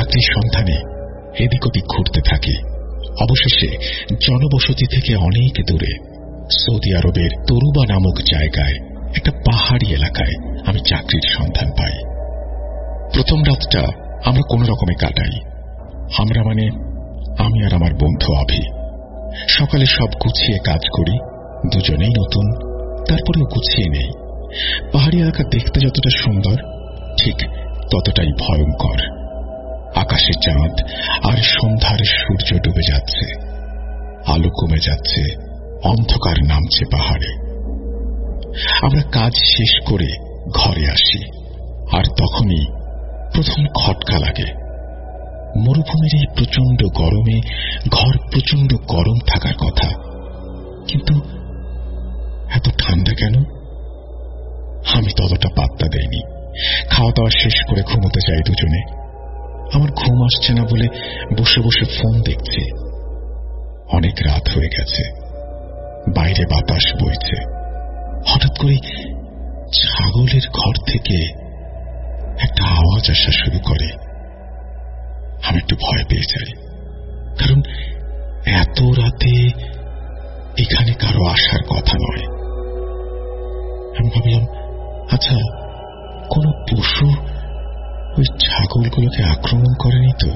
চাকরির সন্ধানে এদিক ওদিক ঘুরতে থাকি। অবশেষে জনবসতি থেকে অনেক দূরে সৌদি আরবের তরুবা নামক জায়গায় একটা পাহাড়ি এলাকায় আমি চাকরির সন্ধান পাই। প্রথম রাতটা আমরা কোন রকমে কাটাই। আমরা মানে আমি আর আমার বন্ধু অভি। সকালে সব গুছিয়ে কাজ করি, দুজনেই নতুন, তারপরেও গুছিয়ে নেই। পাহাড়ি এলাকা দেখতে যতটা সুন্দর ঠিক ততটাই ভয়ঙ্কর। আকাশে চাঁদ আর সন্ধ্যার সূর্য ডুবে যাচ্ছে, আলো কমে যাচ্ছে, অন্ধকার নামছে পাহাড়ে। আমরা কাজ শেষ করে ঘরে আসি, আর তখনই প্রথম খটকা লাগে। মরুভূমির এই প্রচন্ড গরমে ঘর প্রচন্ড গরম থাকার কথা, কিন্তু এত ঠান্ডা কেন? আমি ততটা পাত্তা দেইনি। খাওয়া দাওয়া শেষ করে ঘুমোতে যাই দুজনে। আমার ঘুম আসছে না বলে বসে বসে ফোন দেখছি। অনেক রাত হয়ে গেছে, বাইরে বাতাস বইছে। হঠাৎ করে ছাগলের ঘর থেকে একটা আওয়াজ আসা শুরু করে। আমি একটু ভয় পেয়ে যাই, কারণ এত রাতে এখানে কারো আসার কথা নয়। আমি ভাবলাম, আচ্ছা কোন পশু ওই ছাগলগুলোকে আক্রমণ করেনি তো?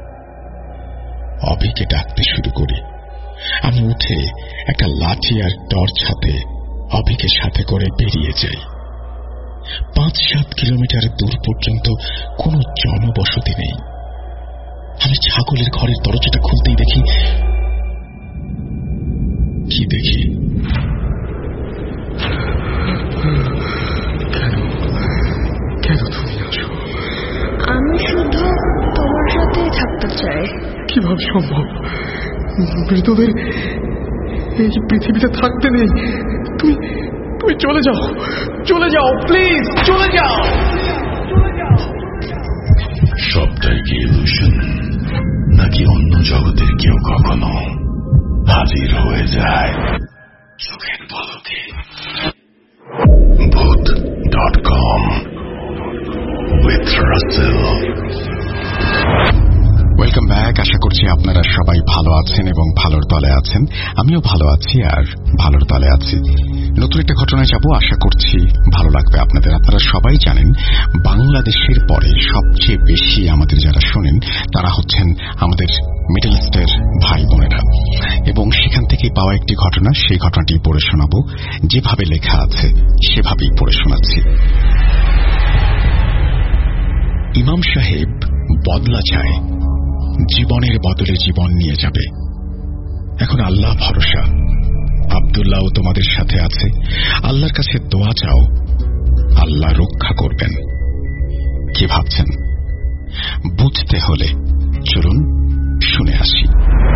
অভিকে ডাকতে শুরু করি। আমি উঠে একটা লাঠি আর টর্চ হাতে অভিকে সাথে করে বেরিয়ে যাই। 5-7 কিলোমিটার দূর পর্যন্ত কোনো জনবসতি নেই। আমি ছাগলের ঘরের দরজাটা খুলতেই দেখি, কি দেখি? কেন তুমি আসো? আমি শুধু তোমার সাথেই থাকতে চাই। কিভাবে সম্ভব? মৃতদের এই পৃথিবীতে থাকতে নেই। তুমি তুমি চলে যাও, চলে যাও, প্লিজ চলে যাও। সবটাই কি ইলুশন, নাকি অন্য জগতের কেউ কখনো হাজির হয়ে যায় চোখের পলকে? ভূত.com with Russell। Welcome back. আশা করছি আপনারা সবাই ভালো আছেন এবং ভালোর তলে আছেন। আমিও ভালো আছি আর ভালোর তলে আছি। নতুন একটা ঘটনায় যাব, আশা করছি ভালো লাগবে আপনাদের। আপনারা সবাই জানেন বাংলাদেশের পরে সবচেয়ে বেশি আমাদের যারা শোনেন তারা হচ্ছেন আমাদের মিডল ইস্টের ভাই বোনেরা, এবং সেখান থেকে পাওয়া একটি ঘটনা, সেই ঘটনাটি পড়ে শোনাবো। যেভাবে লেখা আছে সেভাবেই পড়ে শোনাচ্ছি। ইমাম সাহেব বদলা চায়, জীবনের বদলে জীবন নিয়ে যাবে। এখন আল্লাহ ভরসা। আব্দুল্লাহ তোমাদের সাথে আছে, আল্লাহর কাছে দোয়া চাও, আল্লাহ রক্ষা করবেন। কি ভাবছেন? বুঝতে হলে চলুন শুনে আসি।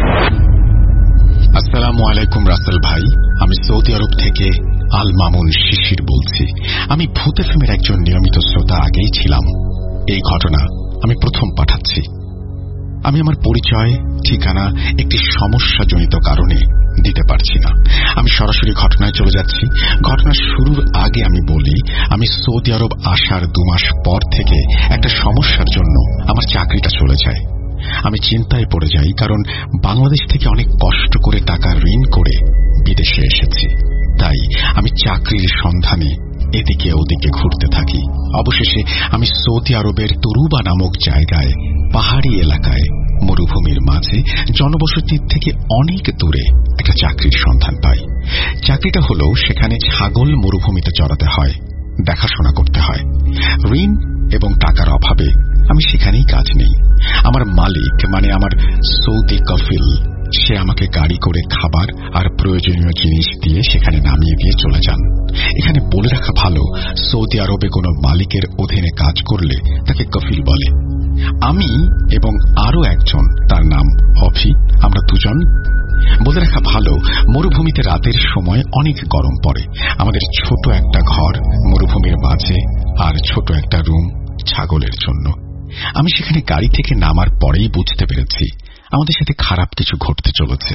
আসসালামু আলাইকুম রাসেল ভাই, আমি সৌদি আরব থেকে আল মামুন শিশির বলছি। আমি ভূত এফএমের একজন নিয়মিত শ্রোতা আগেই ছিলাম। এই ঘটনা আমি প্রথম পাঠাচ্ছি। আমি আমার পরিচয়, ঠিকানা একটি সমস্যাজনিত কারণে দিতে পারছি না। আমি সরাসরি ঘটনায় চলে যাচ্ছি। ঘটনা শুরুর আগে আমি বলি, আমি সৌদি আরব আসার 2 মাস পর থেকে একটা সমস্যার জন্য আমার চাকরিটা চলে যায়। আমি চিন্তায় পড়ে যাই, কারণ বাংলাদেশ থেকে অনেক কষ্ট করে টাকা ঋণ করে বিদেশে এসেছি। তাই আমি চাকরির সন্ধানে এদিকে ওদিকে ঘুরতে থাকি। অবশেষে আমি সৌদি আরবের তরুবা নামক জায়গায়, পাহাড়ি এলাকায়, মরুভূমির মাঝে, জনবসতির থেকে অনেক দূরে একটা চাকরির সন্ধান পাই। চাকরিটা হলো সেখানে ছাগল মরুভূমিতে চড়াতে হয়, দেখাশোনা করতে হয়। ঋণ এবং টাকার অভাবে আমি সেখানেই কাজ নেই। আমার মালিক মানে আমার সৌদি কফিল, সে আমাকে গাড়ি করে খাবার আর প্রয়োজনীয় জিনিস দিয়ে সেখানে নামিয়ে দিয়ে চলে যান। এখানে বলে রাখা ভালো, সৌদি আরবে কোনো মালিকের অধীনে কাজ করলে তাকে কফিল বলে। আমি এবং আরো একজন, তার নাম অভি, আমরা দুজন। বলে রাখা ভালো, মরুভূমিতে রাতের সময় অনেক গরম পড়ে। আমাদের ছোট একটা ঘর মরুভূমির মাঝে, আর ছোট একটা রুম ছাগলের জন্য। আমি সেখানে গাড়ি থেকে নামার পরেই বুঝতে পেরেছি আমাদের সাথে খারাপ কিছু ঘটতে চলেছে।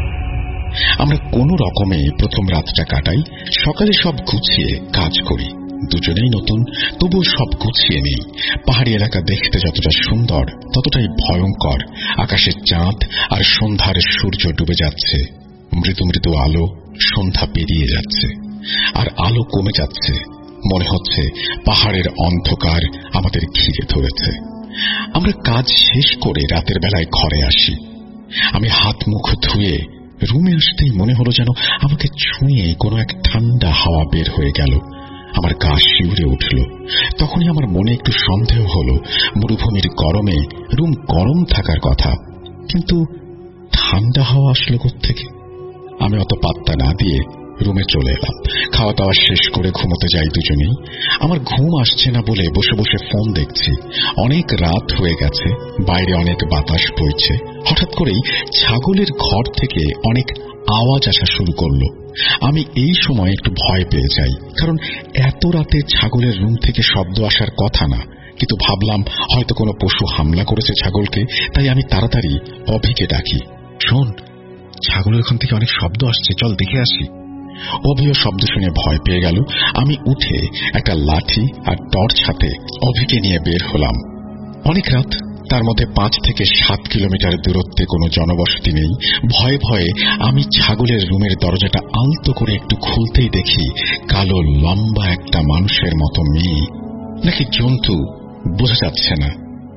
আমরা কোনো রকমে প্রথম রাতটা কাটাই। সকালে সব গুছিয়ে কাজ করি, দুজনেই নতুন, তবুও সব গুছিয়ে নেই। পাহাড়ি এলাকা দেখতে যতটা সুন্দর ততটাই ভয়ঙ্কর। আকাশে চাঁদ আর সন্ধ্যার সূর্য ডুবে যাচ্ছে, মৃদু মৃদু আলো, সন্ধ্যা পেরিয়ে যাচ্ছে আর আলো কমে যাচ্ছে। মনে হচ্ছে পাহাড়ের অন্ধকার আমাদের ঘিরে ধরেছে। আমরা কাজ শেষ করে রাতের বেলায় ঘরে আসি। আমি হাত মুখ ধুয়ে রুমে আসতেই মনে হলো যেন আমাকে ছুঁয়ে কোনো এক ঠান্ডা হাওয়া বের হয়ে গেল। আমার গা শিউরে উঠল। তখনই আমার মনে একটু সন্দেহ হলো, মরুভূমির গরমে রুম গরম থাকার কথা, কিন্তু ঠান্ডা হাওয়া আসলো কোত্থেকে? আমি অত পাত্তা না দিয়ে রুমে চলে এলাম। খাওয়া দাওয়া শেষ করে ঘুমোতে যাই দুজনেই। আমার ঘুম আসছে না বলে বসে বসে ফোন দেখছি। অনেক রাত হয়ে গেছে, বাইরে অনেক বাতাস বইছে। হঠাৎ করেই ছাগলের ঘর থেকে অনেক আওয়াজ আসা শুরু করলো। আমি এই সময় একটু ভয় পেয়ে যাই, কারণ এত রাতে ছাগলের রুম থেকে শব্দ আসার কথা না, কিন্তু ভাবলাম হয়তো কোনো পশু হামলা করেছে ছাগলকে, তাই আমি তাড়াতাড়ি অভিকে ডাকি, শোন, ছাগলের ওখান থেকে অনেক শব্দ আসছে, চল দেখে আসি। অভিও শব্দ শুনে ভয় পেয়ে গেল। আমি উঠে একটা লাঠি আর টর্চ হাতে অভিকে নিয়ে বের হলাম। অনেক রাত, তার মধ্যে 5 থেকে 7 কিলোমিটার দূরত্বে কোনো জনবসতি নেই। ভয়ে ভয়ে আমি ছাগলের রুমের দরজাটা আলতো করে একটু খুলতেই দেখি কালো লম্বা একটা মানুষের মতো মেয়ে নাকি জন্তু বোঝা যাচ্ছে না।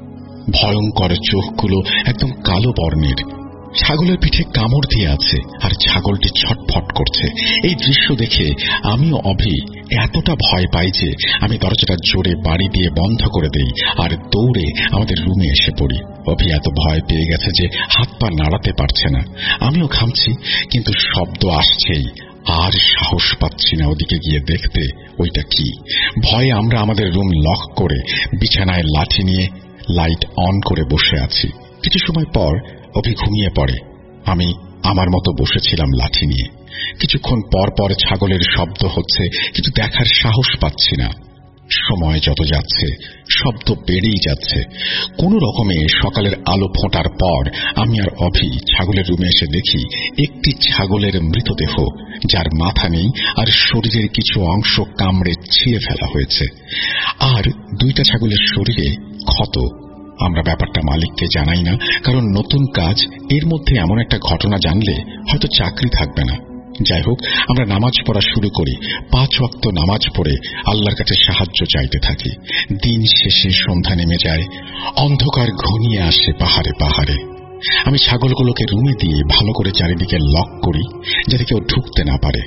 ভয়ঙ্কর চোখগুলো একদম কালো বর্ণের। ছাগলের পিঠে কামড় দিয়ে আছে আর ছাগলটি ছটফট করছে। এই দৃশ্য দেখে আমিও অভি এতটা ভয় পাই যে আমি দরজাটা জোরে বাড়ি দিয়ে বন্ধ করে দেই আর দৌড়ে আমাদের রুমে এসে পড়ি। অভি এত ভয় পেয়ে গেছে যে হাত পা নাড়াতে পারছে না। আমিও ঘামছি, কিন্তু শব্দ আসছেই, আর সাহস পাচ্ছি না ওদিকে গিয়ে দেখতে ওইটা কি। ভয়ে আমরা আমাদের রুম লক করে বিছানায় লাঠি নিয়ে লাইট অন করে বসে আছি। কিছু সময় পর অভি ঘুমিয়ে পড়ে। আমি আমার মতো বসেছিলাম লাঠি নিয়ে। কিছুক্ষণ পর পর ছাগলের শব্দ হচ্ছে, কিন্তু দেখার সাহস পাচ্ছি না। সময় যত যাচ্ছে শব্দ বেড়েই যাচ্ছে। কোন রকমে সকালের আলো ফোটার পর আমি আর অভি ছাগলের রুমে এসে দেখি একটি ছাগলের মৃতদেহ, যার মাথা নেই আর শরীরের কিছু অংশ কামড়ে ছিঁড়ে ফেলা হয়েছে, আর 2টা ছাগলের শরীরে ক্ষত। আমরা ব্যাপারটা মালিককে জানাই না, কারণ নতুন কাজ, এর মধ্যে এমন একটা ঘটনা জানলে হয়তো চাকরি থাকবে না। যাই হোক, আমরা নামাজ পড়া শুরু করি। 5 ওয়াক্ত নামাজ পড়ে আল্লাহর কাছে সাহায্য চাইতে থাকি। দিন শেষে সন্ধ্যা নেমে যায়, অন্ধকার ঘনিয়ে আসে পাহাড়ে পাহাড়ে। আমি ছাগলগুলোকে রুমে দিয়ে ভালো করে চারিদিকে লক করি, যাতে কেউ ঢুকতে না পারে।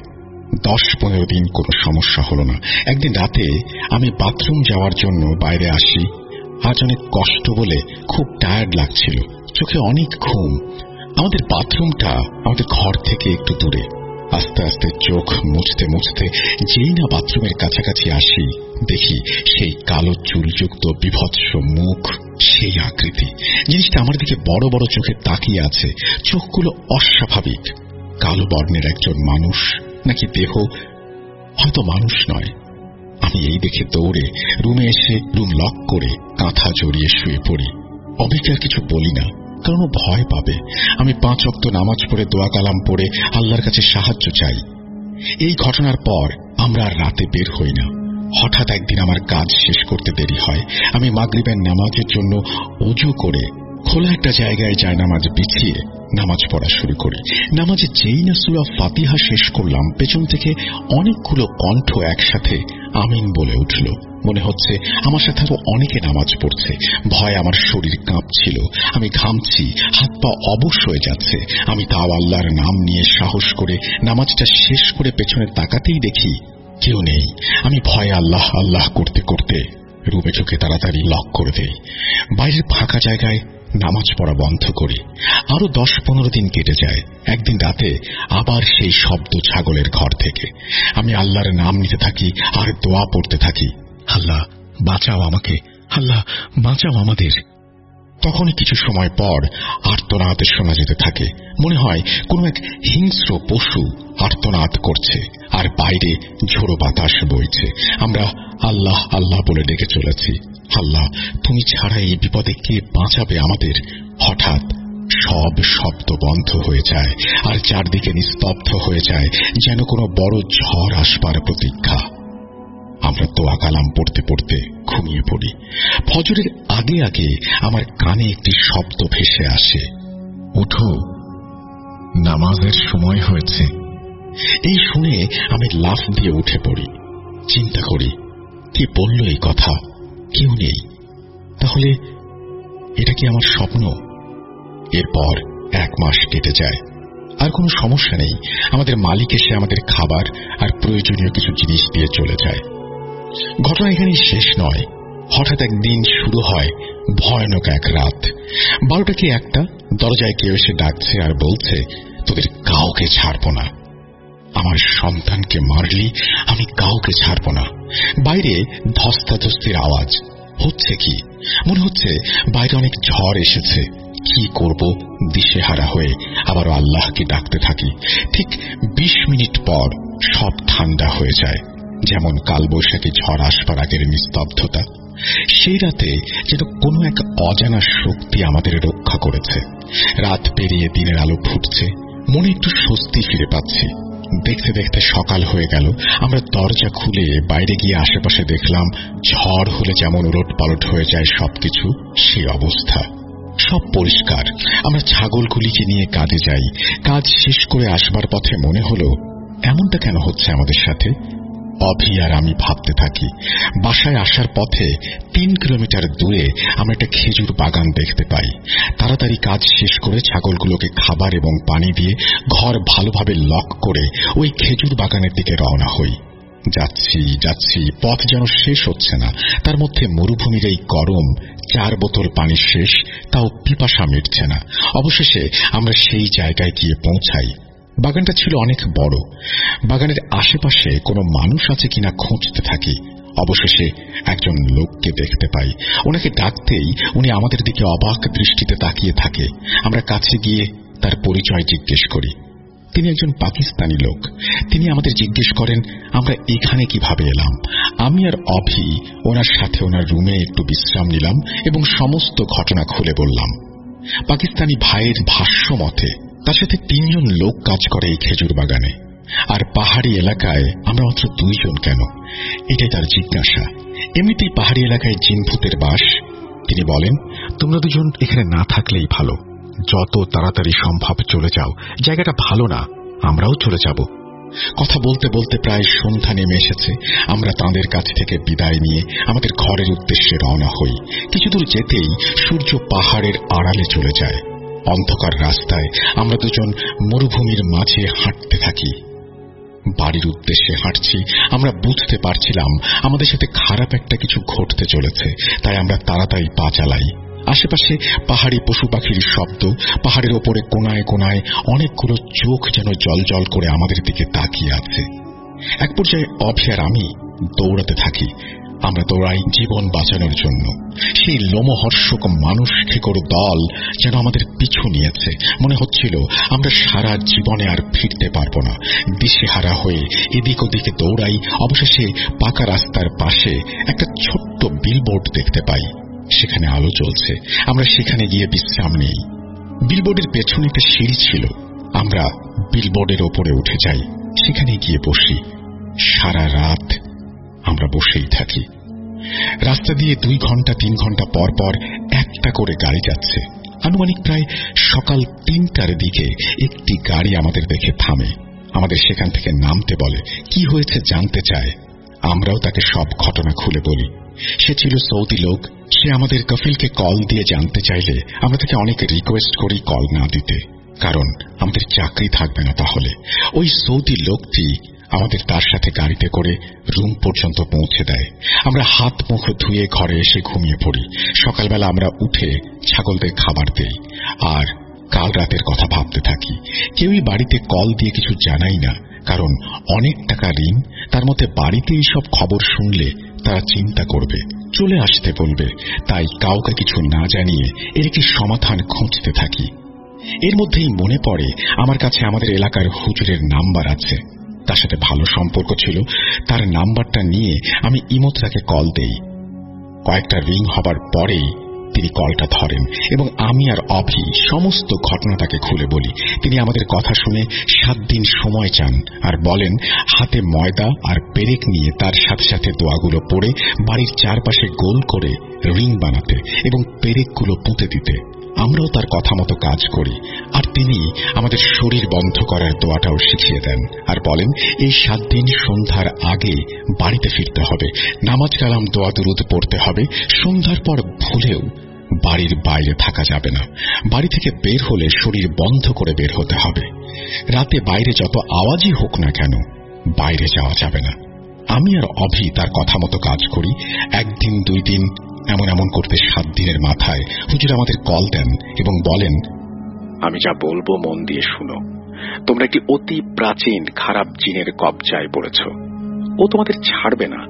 10-15 দিন কোনো সমস্যা হলো না। একদিন রাতে আমি বাথরুম যাওয়ার জন্য বাইরে আসি। আজ অনেক কষ্ট বলে খুব টায়ার্ড লাগছিল, চোখে অনেক ঘুম। আমাদের বাথরুমটা আমাদের ঘর থেকে একটু দূরে। আস্তে আস্তে চোখ মুছতে মুছতে যেই না বাথরুমের কাছাকাছি আসি, দেখি সেই কালো চুলযুক্ত বিভৎস মুখ, সেই আকৃতি। জিনিসটা আমার দিকে বড় বড় চোখে তাকিয়ে আছে। চোখগুলো অস্বাভাবিক। কালো বর্ণের একজন মানুষ, নাকি দেহ, হয়তো মানুষ নয়। আমি এই দেখে দৌড়ে রুমে এসে রুম লক করে কাঁথা জড়িয়ে শুয়ে পড়ি। অভিকে আর কিছু বলি না, কারণ ও ভয় পাবে। আমি 5 ওয়াক্ত নামাজ পড়ে দোয়া কালাম পড়ে আল্লাহর কাছে সাহায্য চাই। এই ঘটনার পর আমরা আর রাতে বের হই না। হঠাৎ একদিন আমার কাজ শেষ করতে দেরি হয়। আমি মাগরিবের নামাজের জন্য ওযু করে খোলা একটা জায়গায় জায়নামাজ বিছিয়ে নামাজ পড়া শুরু করি। নামাজে যেই না সূরা ফাতিহা শেষ করলাম, পেছন থেকে অনেকগুলো কণ্ঠ একসাথে আমিন বলে উঠল। মনে হচ্ছে আমার সাথে আরো অনেকে নামাজ পড়ছে। ভয়ে আমার শরীর কাঁপছিল, আমি ঘামছি, হাত পা অবশ হয়ে যাচ্ছে। আমি তাও আল্লাহর নাম নিয়ে সাহস করে নামাজটা শেষ করে পেছনে তাকাতেই দেখি কেউ নেই। আমি ভয়ে আল্লাহ আল্লাহ করতে করতে রুমে ঢুকে তাড়াতাড়ি লক করে দেই। বাইরের ফাঁকা জায়গায় নামাজ পড়া বন্ধ করি। আরো 10-15 দিন কেটে যায়। একদিন রাতে আবার সেই শব্দ ছাগলের ঘর থেকে। আমি আল্লাহর নাম নিতে থাকি আর দোয়া পড়তে থাকি, আল্লাহ বাঁচাও আমাকে, আল্লাহ বাঁচাও আমাদের। তখনই কিছু সময় পর আর্তনাদ শোনা যেতে থাকে। মনে হয় কোন এক হিংস্র পশু আর্তনাদ করছে আর বাইরে ঝোড়ো বাতাস বইছে। আমরা আল্লাহ আল্লাহ বলে ডেকে চলেছি, আল্লাহ তুমি ছাড়া এই বিপদে কে বাঁচাবে আমাদের। হঠাৎ সব শব্দ বন্ধ হয়ে যায় আর চারদিকে নিস্তব্ধ হয়ে যায়, যেন কোনো বড় ঝড় আসবার প্রতীক্ষা। আমরা দোয়া কালাম পড়তে পড়তে ঘুমিয়ে পড়ি। ফজরের আগে আগে আমার কানে একটি শব্দ ভেসে আসে, ওঠো, নামাজের সময় হয়েছে। এই শুনে আমি লাফ দিয়ে উঠে পড়ি। চিন্তা করি, কে বলল এই কথা? কেউ নেই। তাহলে এটা কি আমার স্বপ্ন? এরপর 1 মাস কেটে যায়। আর কোনো সমস্যা নেই। আমাদের মালিক এসে আমাদের খাবার আর প্রয়োজনীয় কিছু জিনিস দিয়ে চলে যায়। ঘটনা এখানেই শেষ নয়। হঠাৎ একদিন শুরু হয় ভয়ানক এক রাত। 12টা কি 1টা, দরজায় কেউ এসে ডাকছে আর বলছে, তোদের কাউকে ছাড়বো না। আমার সন্তানকে মারলি আমি কাউকে ছাড়বো না। বাইরে ধস্তাধস্তির আওয়াজ হচ্ছে। কি মনে হচ্ছে বাইরে অনেক ঝড় এসেছে। কি করব দিশেহারা হয়ে আবারও আল্লাহকে ডাকতে থাকি। ঠিক 20 মিনিট পর সব ঠান্ডা হয়ে যায়, যেমন কালবৈশাখী ঝড় আসবার আগের নিস্তব্ধতা। সেই রাতে যেন কোনো এক অজানা শক্তি আমাদের রক্ষা করেছে। রাত পেরিয়ে দিনের আলো ফুটছে, মনে একটু স্বস্তি ফিরে পাচ্ছি। দেখতে দেখতে সকাল হয়ে গেল। আমরা দরজা খুলে বাইরে গিয়ে আশেপাশে দেখলাম ঝড় হলে যেমন উলটপালট হয়ে যায় সবকিছু, সেই অবস্থা। সব পরিষ্কার। আমরা ছাগলগুলিকে নিয়ে কাজে যাই। কাজ শেষ করে আসবার পথে মনে হলো, এমনটা কেন হচ্ছে আমাদের সাথে? অভি আর আমি ভাবতে থাকি। বাসায় আসার পথে 3 কিলোমিটার দূরে আমরা একটা খেজুর বাগান দেখতে পাই। তাড়াতাড়ি কাজ শেষ করে ছাগলগুলোকে খাবার এবং পানি দিয়ে ঘর ভালোভাবে লক করে ওই খেজুর বাগানের দিকে রওনা হই। যাচ্ছি, পথ যেন শেষ হচ্ছে না। তার মধ্যে মরুভূমির এই গরম, 4 বোতল পানি শেষ, তাও পিপাসা মিটছে না। অবশেষে আমরা সেই জায়গায় গিয়ে পৌঁছাই। বাগানটা ছিল অনেক বড়। বাগানের আশেপাশে কোনো মানুষ আছে কিনা খুঁজতে থাকি। অবশেষে একজন লোককে দেখতে পাই। ওনাকে ডাকতেই উনি আমাদের দিকে অবাক দৃষ্টিতে তাকিয়ে থাকে। আমরা কাছে গিয়ে তার পরিচয় জিজ্ঞেস করি। তিনি একজন পাকিস্তানি লোক। তিনি আমাদের জিজ্ঞেস করেন আমরা এখানে কিভাবে এলাম। আমি আর অভি ওনার সাথে ওনার রুমে একটু বিশ্রাম নিলাম এবং সমস্ত ঘটনা খুলে বললাম। পাকিস্তানি ভাইয়ের ভাষ্য মতে তার সাথে 3 জন লোক কাজ করে এই খেজুর বাগানে। আর পাহাড়ি এলাকায় আমরা মাত্র 2 জন কেন, এটাই তার জিজ্ঞাসা। এমনিতেই পাহাড়ি এলাকায় জিনভূতের বাস। তিনি বলেন, তোমরা 2 জন এখানে না থাকলেই ভালো। যত তাড়াতাড়ি সম্ভব চলে যাও। জায়গাটা ভালো না, আমরাও চলে যাব। কথা বলতে বলতে প্রায় সন্ধ্যা নেমে এসেছে। আমরা তাঁদের কাছ থেকে বিদায় নিয়ে আমাদের ঘরের উদ্দেশ্যে রওনা হই। কিছু দূর যেতেই সূর্য পাহাড়ের আড়ালে চলে যায়। অন্ধকার রাস্তায় আমরা 2 জন মরুভূমির মাঝে হাঁটতে থাকি। বাড়ির উদ্দেশ্যে হাঁটছি। আমরা বুঝতে পারছিলাম আমাদের সাথে খারাপ একটা কিছু ঘটতে চলেছে, তাই আমরা তাড়াতাড়ি পা চালাই। আশেপাশে পাহাড়ি পশু পাখির শব্দ। পাহাড়ের ওপরে কোনায় কোনায় অনেকগুলো চোখ যেন জলজল করে আমাদের দিকে তাকিয়ে আছে। এক পর্যায়ে অভি আর আমি দৌড়াতে থাকি। আমরা দৌড়াই জীবন বাঁচানোর জন্য। সেই লোমহর্ষক মানুষ খেকোর দল যেন আমাদের পিছু নিয়েছে। মনে হচ্ছিল আমরা সারা জীবনে আর ফিরতে পারবো না। দিশেহারা হয়ে এদিক ওদিকে দৌড়াই। অবশেষে পাকা রাস্তার পাশে একটা ছোট্ট বিলবোর্ড দেখতে পাই। সেখানে আলো জ্বলছে। আমরা সেখানে গিয়ে বিশ্রাম নেই। বিলবোর্ডের পেছনে একটা সিঁড়ি ছিল। আমরা বিলবোর্ডের ওপরে উঠে যাই, সেখানে গিয়ে বসি। সারা রাত আমরা বসেই থাকি। রাস্তা দিয়ে 2 ঘন্টা 3 ঘন্টা পর পর একটা করে গাড়ি যাচ্ছে। আনুমানিক প্রায় সকাল 3টার দিকে একটি গাড়ি আমাদের দেখে থামে। আমাদের সেখান থেকে নামতে বলে, কি হয়েছে জানতে চায়। আমরাও তাকে সব ঘটনা খুলে বলি। সে ছিল সৌদি লোক। সে আমাদের কফিলকে কল দিয়ে জানতে চাইলে আমরা তাকে অনেক রিকোয়েস্ট করি কল না দিতে, কারণ আমাদের চাকরি থাকবে না তাহলে। ওই সৌদি লোকটি আমাদের তার সাথে গাড়িতে করে রুম পর্যন্ত পৌঁছে দেয়। আমরা হাত মুখ ধুয়ে ঘরে এসে ঘুমিয়ে পড়ি। সকালবেলা আমরা উঠে ছাগলদের খাবার দেই আর কাল রাতের কথা ভাবতে থাকি। কেউই বাড়িতে কল দিয়ে কিছু জানাই না, কারণ অনেক টাকা ঋণ। তার মধ্যে বাড়িতে এইসব খবর শুনলে তারা চিন্তা করবে, চলে আসতে বলবে। তাই কাউকে কিছু না জানিয়ে এর একটি সমাধান খুঁজতে থাকি। এর মধ্যেই মনে পড়ে আমার কাছে আমাদের এলাকার হুজুরের নাম্বার আছে। তার সাথে ভালো সম্পর্ক ছিল। তার নাম্বারটা নিয়ে আমি ইমত তাকে কল দেই। কয়েকটা রিং হবার পরেই তিনি কলটা ধরেন এবং আমি আর অভি সমস্ত ঘটনা তাকে খুলে বলি। তিনি আমাদের কথা শুনে 7 দিন সময় চান আর বলেন হাতে ময়দা আর পেরেক নিয়ে তার সাথে সাথে দোয়াগুলো পড়ে বাড়ির চারপাশে গোল করে রিং বানাতে এবং পেরেকগুলো পুঁতে দিতে। আমরাও তার কথা মতো কাজ করি আর তিনি আমাদের শরীর বন্ধ করার দোয়াটাও শিখিয়ে দেন আর বলেন এই 7 দিন সন্ধ্যার আগে বাড়িতে ফিরতে হবে, নামাজ কালাম দোয়া দুরুদ পড়তে হবে, সন্ধ্যার পর ভুলেও বাড়ির বাইরে থাকা যাবে না, বাড়ি থেকে বের হলে শরীর বন্ধ করে বের হতে হবে, রাতে বাইরে যত আওয়াজই হোক না কেন বাইরে যাওয়া যাবে না। আমি আর অভি তার কথা মতো কাজ করি। 1 দিন 2 দিন এমন করতে 7 দিনের মাথায় হুজুর আমাদের কল দেন এবং বলেন, আমি যা বলবো মন দিয়ে শুনো। তোমরা একটি অতি প্রাচীন খারাপ জিনের কবজায় পড়েছ। ও তোমাদের ছাড়বে না।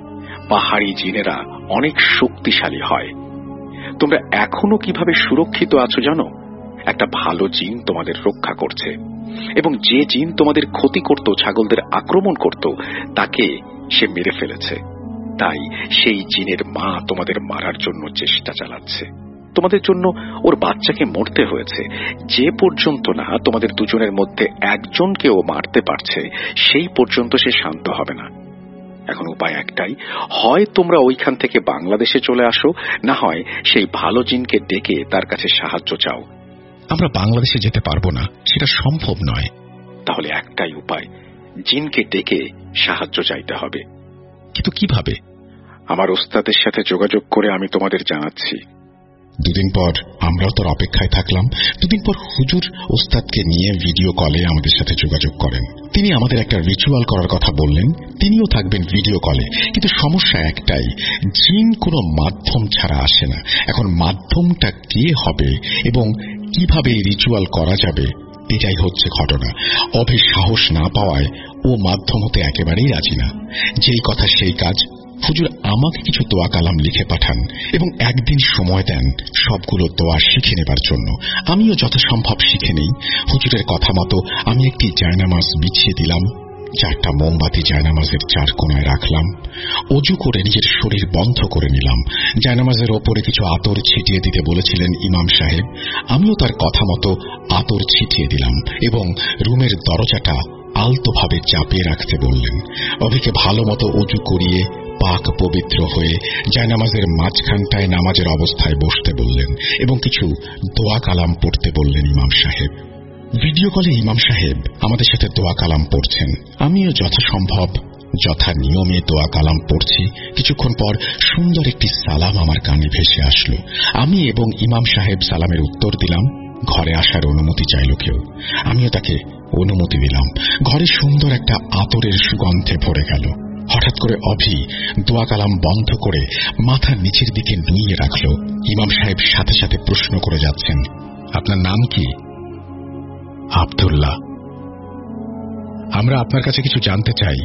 পাহাড়ি জিনেরা অনেক শক্তিশালী হয়। তোমরা এখনো কিভাবে সুরক্ষিত আছো জানো? একটা ভালো জিন তোমাদের রক্ষা করছে এবং যে জিন তোমাদের ক্ষতি করত, ছাগলদের আক্রমণ করত, তাকে সে মেরে ফেলেছে। তাই সেই জিনের মা তোমাদের মারার জন্য চেষ্টা চালাচ্ছে। তোমাদের জন্য ওর বাচ্চাকে মরতে হয়েছে। যে পর্যন্ত না তোমাদের দুজনের মধ্যে একজনকে ও মারতে পারছে সেই পর্যন্ত সে শান্ত হবে না। এখন উপায় একটাই, হয় তোমরা ওইখান থেকে বাংলাদেশে চলে আসো, না হয় সেই ভালো জিনকে ডেকে তার কাছে সাহায্য চাও। আমরা বাংলাদেশে যেতে পারবো না, সেটা সম্ভব নয়। তাহলে একটাই উপায়, জিনকে ডেকে সাহায্য চাইতে হবে। কিন্তু কিভাবে? আমার ওস্তাদের সাথে যোগাযোগ করে আমি তোমাদের জানাচ্ছি। 2 দিন পর আমরাও তোর অপেক্ষায় থাকলাম। 2 দিন পর হুজুর ওস্তাদকে নিয়ে ভিডিও কলে আমাদের সাথে যোগাযোগ করেন। তিনি আমাদের একটা রিচুয়াল করার কথা বললেন, তিনিও থাকবেন ভিডিও কলে। কিন্তু সমস্যা একটাই, জিন কোনো মাধ্যম ছাড়া আসে না। এখন মাধ্যমটা কে হবে এবং কিভাবে এই রিচুয়াল করা যাবে, এটাই হচ্ছে ঘটনা। অভি সাহস না পাওয়ায় ও মাধ্যম হতে একেবারেই রাজি না। যেই কথা সেই কাজ। হুজুর আমাকে কিছু দোয়া কালাম লিখে পাঠান এবং 1 দিন সময় দেন সবগুলো দোয়া শিখে নেবার জন্য। আমিও যথাসম্ভব শিখে নেই। হুজুরের কথা মতো আমি একটি জায়নামাজ বিছিয়ে দিলাম, 4টা মোমবাতি জায়নামাজের 4 কোণায় রাখলাম। অজু করে নিজের শরীর বন্ধ করে নিলাম। জায়নামাজের ওপরে কিছু আতর ছিটিয়ে দিতে বলেছিলেন ইমাম সাহেব। আমিও তার কথা মতো আতর ছিটিয়ে দিলাম এবং রুমের দরজাটা আলতোভাবে চাপিয়ে রাখতে বললেন। অভিকে ভালো মতো অজু করিয়ে পাক পবিত্র হয়ে জায়নামাজের মাঝখানটায় নামাজের অবস্থায় বসতে বললেন এবং কিছু দোয়া কালাম পড়তে বললেন ইমাম সাহেব। ভিডিও কলে ইমাম সাহেব আমাদের সাথে দোয়া কালাম পড়ছেন। আমিও যথাসম্ভব যথা নিয়মে দোয়া কালাম পড়ছি। কিছুক্ষণ পর সুন্দর একটি সালাম আমার কানে ভেসে আসলো। আমি এবং ইমাম সাহেব সালামের উত্তর দিলাম। ঘরে আসার অনুমতি চাইল কেউ। আমিও তাকে অনুমতি দিলাম। ঘরে সুন্দর একটা আতরের সুগন্ধে ভরে গেল। হঠাৎ করে অভি দোয়া কালাম বন্ধ করে মাথার নিচের দিকে নুইয়ে রাখল। ইমাম সাহেব সাথে সাথে প্রশ্ন করে যাচ্ছেন, আপনার নাম কি? আব্দুল্লাহ। আমরা আপনার কাছে কিছু জানতে চাই।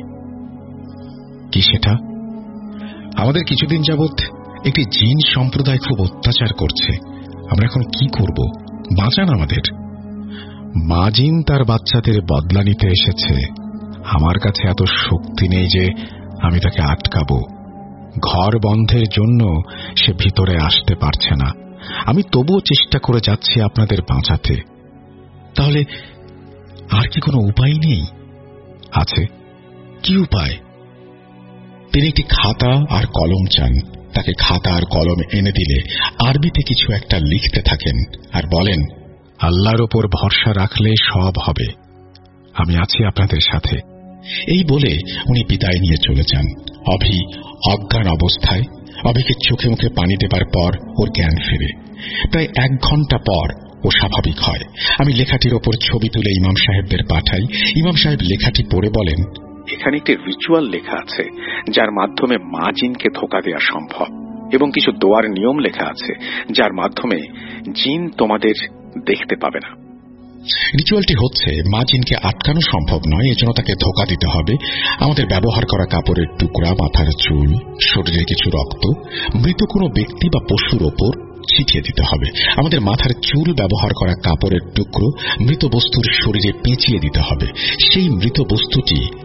কি সেটা? আমাদের কিছুদিন যাবৎ একটি জিন সম্প্রদায় খুব অত্যাচার করছে। আমরা এখন কি করব? বাঁচান আমাদের। মা জিন তার বাচ্চাদের বদলা নিতে এসেছে। আমার কাছে এত শক্তি নেই যে আমি তাকে আটকাবো। ঘর বন্ধের জন্য সে ভিতরে আসতে পারছে না। আমি তবুও চেষ্টা করে যাচ্ছি আপনাদের বাঁচাতে। তাহলে আর কি কোনো উপায় নেই? আছে। কি উপায়? তিনি একটি খাতা আর কলম চান। তাকে খাতা আর কলম এনে দিলে আরবিতে কিছু একটা লিখতে থাকেন আর বলেন, আল্লাহর ওপর ভরসা রাখলে সব হবে। আমি আছি আপনাদের সাথে। এই বলে উনি বিদায় নিয়ে চলে যান। অভি অজ্ঞান অবস্থায়। অভিকে চোখে মুখে পানি দেবার পর ওর জ্ঞান ফেরে। প্রায় 1 ঘন্টা পর ও স্বাভাবিক হয়। আমি লেখাটির ওপর ছবি তুলে ইমাম সাহেবদের পাঠাই। ইমাম সাহেব লেখাটি পড়ে বলেন, এখানে একটি রিচুয়াল লেখা আছে যার মাধ্যমে মা জিনকে ধোঁকা দেওয়া সম্ভব এবং কিছু দোয়ার নিয়ম লেখা আছে যার মাধ্যমে জিন তোমাদের দেখতে পাবে না। রিচুয়ালটি হচ্ছে, মা জিনকে আটকানো সম্ভব নয়, এজন্য তাকে ধোঁকা দিতে হবে। আমাদের ব্যবহার করা কাপড়ের টুকরা, মাথার চুল, শরীরে কিছু রক্ত মৃত কোনো ব্যক্তি বা পশুর ওপর ছিটিয়ে দিতে হবে। আমাদের মাথার চুল ব্যবহার করা কাপড়ের টুকরো মৃত বস্তুর শরীরে পেঁচিয়ে দিতে হবে। সেই মৃত বস্তুটি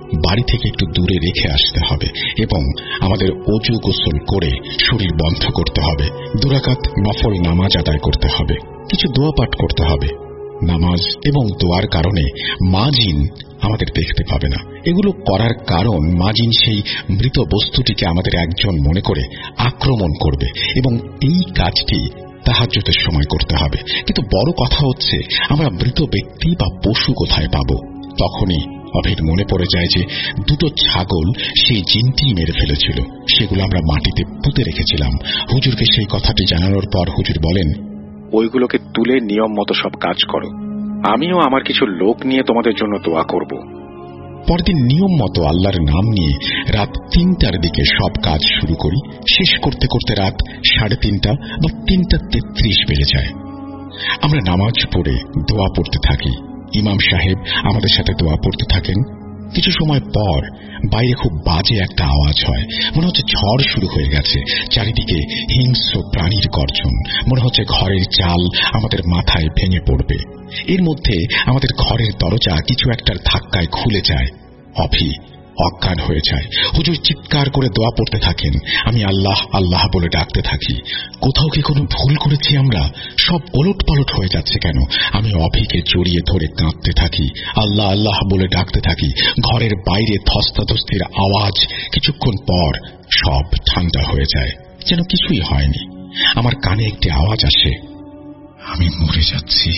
বাড়ি থেকে একটু দূরে রেখে আসতে হবে এবং আমাদের অজু গোসল করে শরীর বন্ধ করতে হবে। 2 রাকাত নফল নামাজ আদায় করতে হবে, কিছু দোয়া পাঠ করতে হবে। নামাজ এবং দোয়ার কারণে মা জিন আমাদের দেখতে পাবে না। এগুলো করার কারণ মা জিন সেই মৃত বস্তুটিকে আমাদের একজন মনে করে আক্রমণ করবে এবং এই কাজটি তাহাজ্জুদের সময় করতে হবে। কিন্তু বড় কথা হচ্ছে আমরা মৃত ব্যক্তি বা পশু কোথায় পাব? তখনই অভির মনে পড়ে যায় যে 2টো ছাগল সেই জিনটি মেরে ফেলেছিল, সেগুলো আমরা মাটিতে পুঁতে রেখেছিলাম। হুজুরকে সেই কথাটি জানানোর পর হুজুর বলেন, ওইগুলোকে তুলে নিয়ম মতো সব কাজ করো, আমিও আমার কিছু লোক নিয়ে তোমাদের জন্য দোয়া করব। পরদিন নিয়ম মতো আল্লাহর নাম নিয়ে রাত 3টার দিকে সব কাজ শুরু করি। শেষ করতে করতে রাত 3:30 বা 3:33 বেজে যায়। আমরা নামাজ পড়ে দোয়া পড়তে থাকি। ইমাম সাহেব আমাদের সাথে দোয়া পড়তে থাকেন। কিছু সময় পর বাইরে খুব বাজে একটা আওয়াজ হয়। মনে হচ্ছে ঝড় শুরু হয়ে গেছে। চারিদিকে হিংস্র প্রাণীর গর্জন। মনে হচ্ছে ঘরের চাল আমাদের মাথায় ভেঙে পড়বে। এর মধ্যে আমাদের ঘরের দরজা কিছু একটার ধাক্কায় খুলে যায়। অভি অজ্ঞান হয়ে যায়। হুজুর চিৎকার করে দোয়া পড়তে থাকেন। আমি আল্লাহ আল্লাহ বলে ডাকতে থাকি। কোথাও কি কোনো ভুল করেছি আমরা? সব ওলট পালট হয়ে যাচ্ছে কেন? আমি অভিকে জড়িয়ে ধরে কাঁদতে থাকি, আল্লাহ আল্লাহ বলে ডাকতে থাকি। ঘরের বাইরে ধস্তাধস্তির আওয়াজ। কিছুক্ষণ পর সব ঠান্ডা হয়ে যায়, যেন কিছুই হয়নি। আমার কানে একটি আওয়াজ আসে, আমি মরে যাচ্ছি,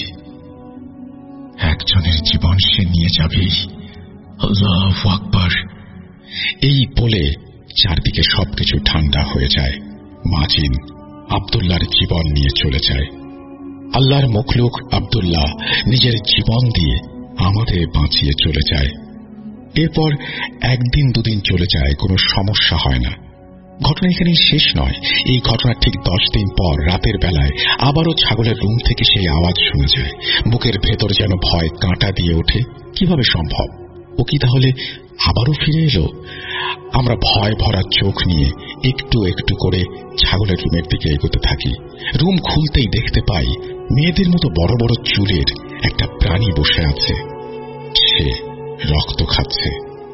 একজনের জীবন সে নিয়ে যাবেই, আল্লাহু আকবার। এই বলে চারদিকে সবকিছু ঠান্ডা হয়ে যায়। মাজিন আব্দুল্লাহর জীবন নিয়ে চলে যায়। আল্লাহর মখলুক আব্দুল্লাহ নিজের জীবন দিয়ে আমাদের বাঁচিয়ে চলে যায়। এরপর 1 দিন 2 দিন চলে যায়, কোনো সমস্যা হয় না। ঘটনা এখানেই শেষ নয়। এই ঘটনার ঠিক 10 দিন পর রাতের বেলায় আবারও ছাগলের রুম থেকে সেই আওয়াজ শোনা যায়। বুকের ভেতর যেন ভয় কাঁটা দিয়ে ওঠে। কিভাবে সম্ভব? ও কি তাহলে আবারও ফিরে এলো? আমরা ভয় ভরা চোখ নিয়ে একটু একটু করে ছাগলের রুমের দিকে এগোতে থাকি। রুম খুলতেই দেখতে পাই মেয়েদের মতো বড় বড় চুলের একটা প্রাণী বসে আছে। সে রক্ত খাচ্ছে।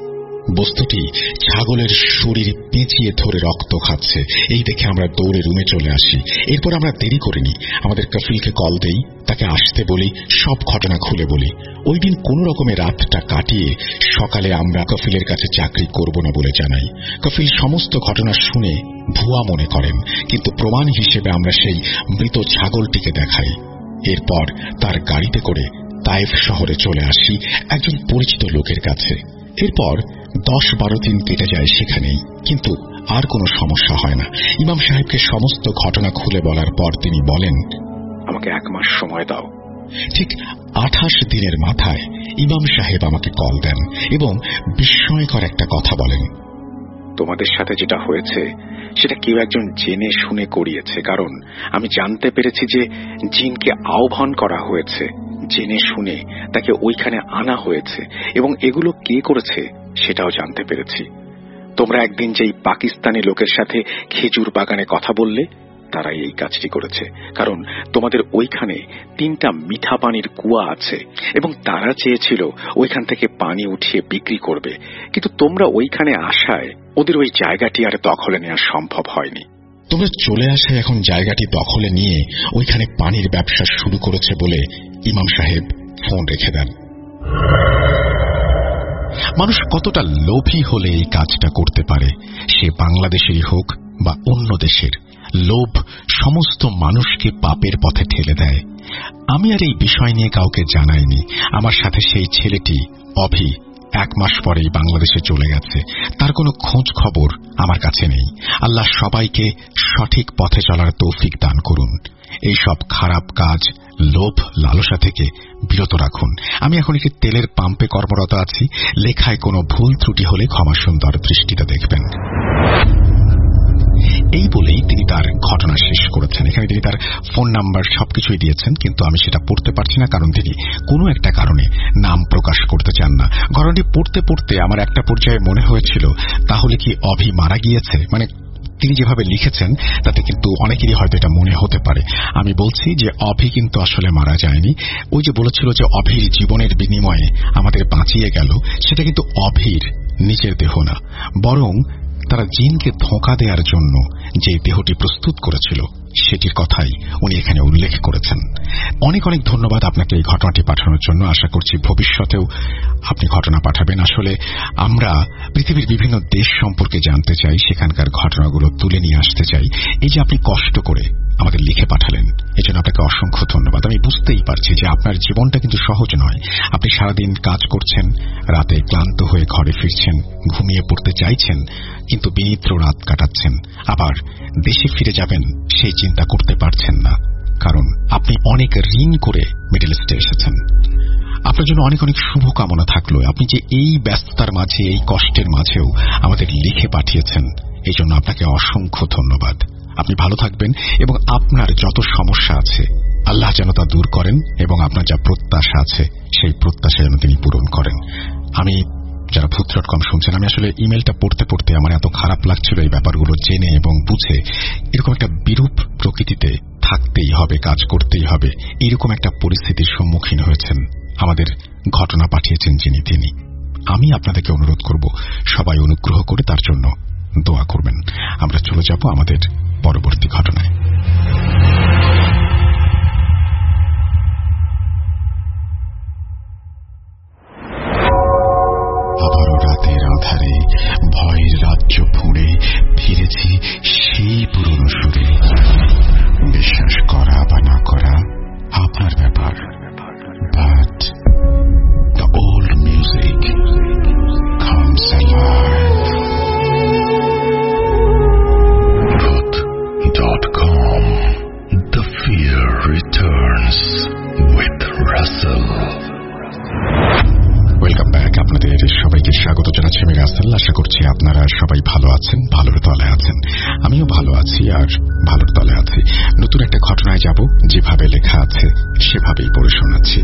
বস্তুটি ছাগলের শরীর পেঁচিয়ে ধরে রক্ত খাচ্ছে। এই দেখে আমরা দৌড়ে রুমে চলে আসি। এরপর আমরা দেরি করিনি, আমাদের কফিলকে কল দেই, তাকে আসতে বলি, সব ঘটনা খুলে বলি। ওই দিন কোন রকমে রাতটা কাটিয়ে সকালে আমরা কফিলের কাছে চাকরি করব না বলে জানাই। কফিল সমস্ত ঘটনা শুনে ভুয়া মনে করেন, কিন্তু প্রমাণ হিসেবে আমরা সেই মৃত ছাগলটিকে দেখাই। এরপর তার গাড়িতে করে তায়েফ শহরে চলে আসি একজন পরিচিত লোকের কাছে। এরপর 10-12 দিন কেটে যায় সেখানেই, কিন্তু আর কোনো সমস্যা হয় না। ইমাম সাহেবকে সমস্ত ঘটনা খুলে বলার পর তিনি বলেন, আমাকে 1 মাস সময় দাও। ঠিক 28 দিনের মাথায় ইমাম সাহেব আমাকে কল দেন এবং বিস্ময়কর একটা কথা বলেন, তোমাদের সাথে যেটা হয়েছে সেটা কেউ একজন জেনে শুনে করিয়েছে, কারণ আমি জানতে পেরেছি যে জিনকে আহ্বান করা হয়েছে, জেনে শুনে তাকে ওইখানে আনা হয়েছে এবং এগুলো কে করেছে সেটাও জানতে পেরেছি। তোমরা একদিন যেই পাকিস্তানি লোকের সাথে খেজুর বাগানে কথা বললে, তারাই এই কাজটি করেছে, কারণ তোমাদের ওইখানে 3টা মিঠা পানির কুয়া আছে এবং তারা চেয়েছিল ওইখান থেকে পানি উঠিয়ে বিক্রি করবে, কিন্তু তোমরা ওইখানে আসায় ওদের ওই জায়গাটি আর দখলে নেওয়া সম্ভব হয়নি। তোমরা চলে আসে এখন জায়গাটি দখলে নিয়ে ওইখানে পানির ব্যবসা শুরু করেছে বলে ইমাম সাহেব ফোন রেখে দেন। মানুষ কতটা লোভী হলে এই কাজটা করতে পারে, সে বাংলাদেশেরই হোক বা অন্য দেশের। লোভ সমস্ত মানুষকে পাপের পথে ঠেলে দেয়। আমি আর এই বিষয় নিয়ে কাউকে জানাইনি। আমার সাথে সেই ছেলেটি অভি 1 মাস পরেই বাংলাদেশে চলে গেছে। তার কোনো খোঁজ খবর আমার কাছে নেই। আল্লাহ সবাইকে সঠিক পথে চলার তৌফিক দান করুন। এই সব খারাপ কাজ, লোভ, লালসা থেকে বিরত রাখুন। আমি এখন একটি তেলের পাম্পে কর্মরত আছি। লেখায় কোনো ভুল ত্রুটি হলে ক্ষমা সুন্দর দৃষ্টিতে দেখবেন। এই বলেই তিনি তার ঘটনা শেষ করেছেন। এখানে তিনি তার ফোন নাম্বার সবকিছুই দিয়েছেন, কিন্তু আমি সেটা পড়তে পারছি না, কারণ তিনি কোনো একটা কারণে নাম প্রকাশ করতে চান না। ঘটনাটি পড়তে পড়তে আমার একটা পর্যায়ে মনে হয়েছিল, তাহলে কি অভি মারা গিয়েছে? মানে তিনি যেভাবে লিখেছেন তাতে কিন্তু অনেকেরই হয়তো এটা মনে হতে পারে। আমি বলছি যে অভি কিন্তু আসলে মারা যায়নি। ওই যে বলেছিল যে অভির জীবনের বিনিময়ে আমাদের বাঁচিয়ে গেল, সেটা কিন্তু অভির নিজের দেহ না, বরং তারা জিনকে ধোঁকা দেওয়ার জন্য যে দেহটি প্রস্তুত করেছিল সেটির কথাই উনি এখানে উল্লেখ করেছেন। অনেক অনেক ধন্যবাদ আপনাকে এই ঘটনাটি পাঠানোর জন্য। আশা করছি ভবিষ্যতেও আপনি ঘটনা পাঠাবেন। আসলে আমরা পৃথিবীর বিভিন্ন দেশ সম্পর্কে জানতে চাই, সেখানকার ঘটনাগুলো তুলে নিয়ে আসতে চাই। এই যে আপনি কষ্ট করে আমাদের লিখে পাঠালেন, এজন্য আপনাকে অসংখ্য ধন্যবাদ। আমি বুঝতেই পারছি যে আপনার জীবনটা কিন্তু সহজ নয়। আপনি সারাদিন কাজ করছেন, রাতে ক্লান্ত হয়ে ঘরে ফিরছেন, ঘুমিয়ে পড়তে চাইছেন, কিন্তু বিনিদ্র রাত কাটাচ্ছেন। আবার দেশে ফিরে যাবেন সেই চিন্তা করতে পারছেন না, কারণ আপনি অনেক ঋণ করে মিডল ইস্টে এসেছেন। আপনার জন্য অনেক অনেক শুভকামনা থাকলো। আপনি যে এই ব্যস্ততার মাঝে, এই কষ্টের মাঝেও আমাদের লিখে পাঠিয়েছেন, এই জন্য আপনাকে অসংখ্য ধন্যবাদ। আপনি ভালো থাকবেন এবং আপনার যত সমস্যা আছে আল্লাহ যেন তা দূর করেন এবং আপনার যা প্রত্যাশা আছে সেই প্রত্যাশা যেন তিনি পূরণ করেন। আমি যারা ভূত.com শুনছেন, আমি আসলে ইমেলটা পড়তে পড়তে আমার এত খারাপ লাগছিল এই ব্যাপারগুলো জেনে এবং বুঝে। এরকম একটা বিরূপ প্রকৃতিতে থাকতেই হবে, কাজ করতেই হবে, এরকম একটা পরিস্থিতির সম্মুখীন হয়েছেন আমাদের ঘটনা পাঠিয়েছেন যিনি, তিনি। আমি আপনাদেরকে অনুরোধ করব, সবাই অনুগ্রহ করে তার জন্য দোয়া করবেন। আমরা চলে যাব আমাদের পরবর্তী ঘটনায়। আবারও রাতের আধারে ভয়ের রাজ্য ফুঁড়ে ফিরেছি সেই পুরনো সুরে। বিশ্বাস করা বা না করা আপনার ব্যাপার, but the old music comes alive. Truth.com. The fear returns with Russell. Welcome back. আপনাদের সবাইকে স্বাগত জানাচ্ছি আমি রাসেল। আশা করছি আপনারা সবাই ভালো আছেন, ভালোর তলে আছেন। আমিও ভালো আছি আর ভালোর তলে আছি। নতুন একটা ঘটনায় যাব, যেভাবে লেখা আছে সেভাবেই পড়ে শোনাচ্ছি।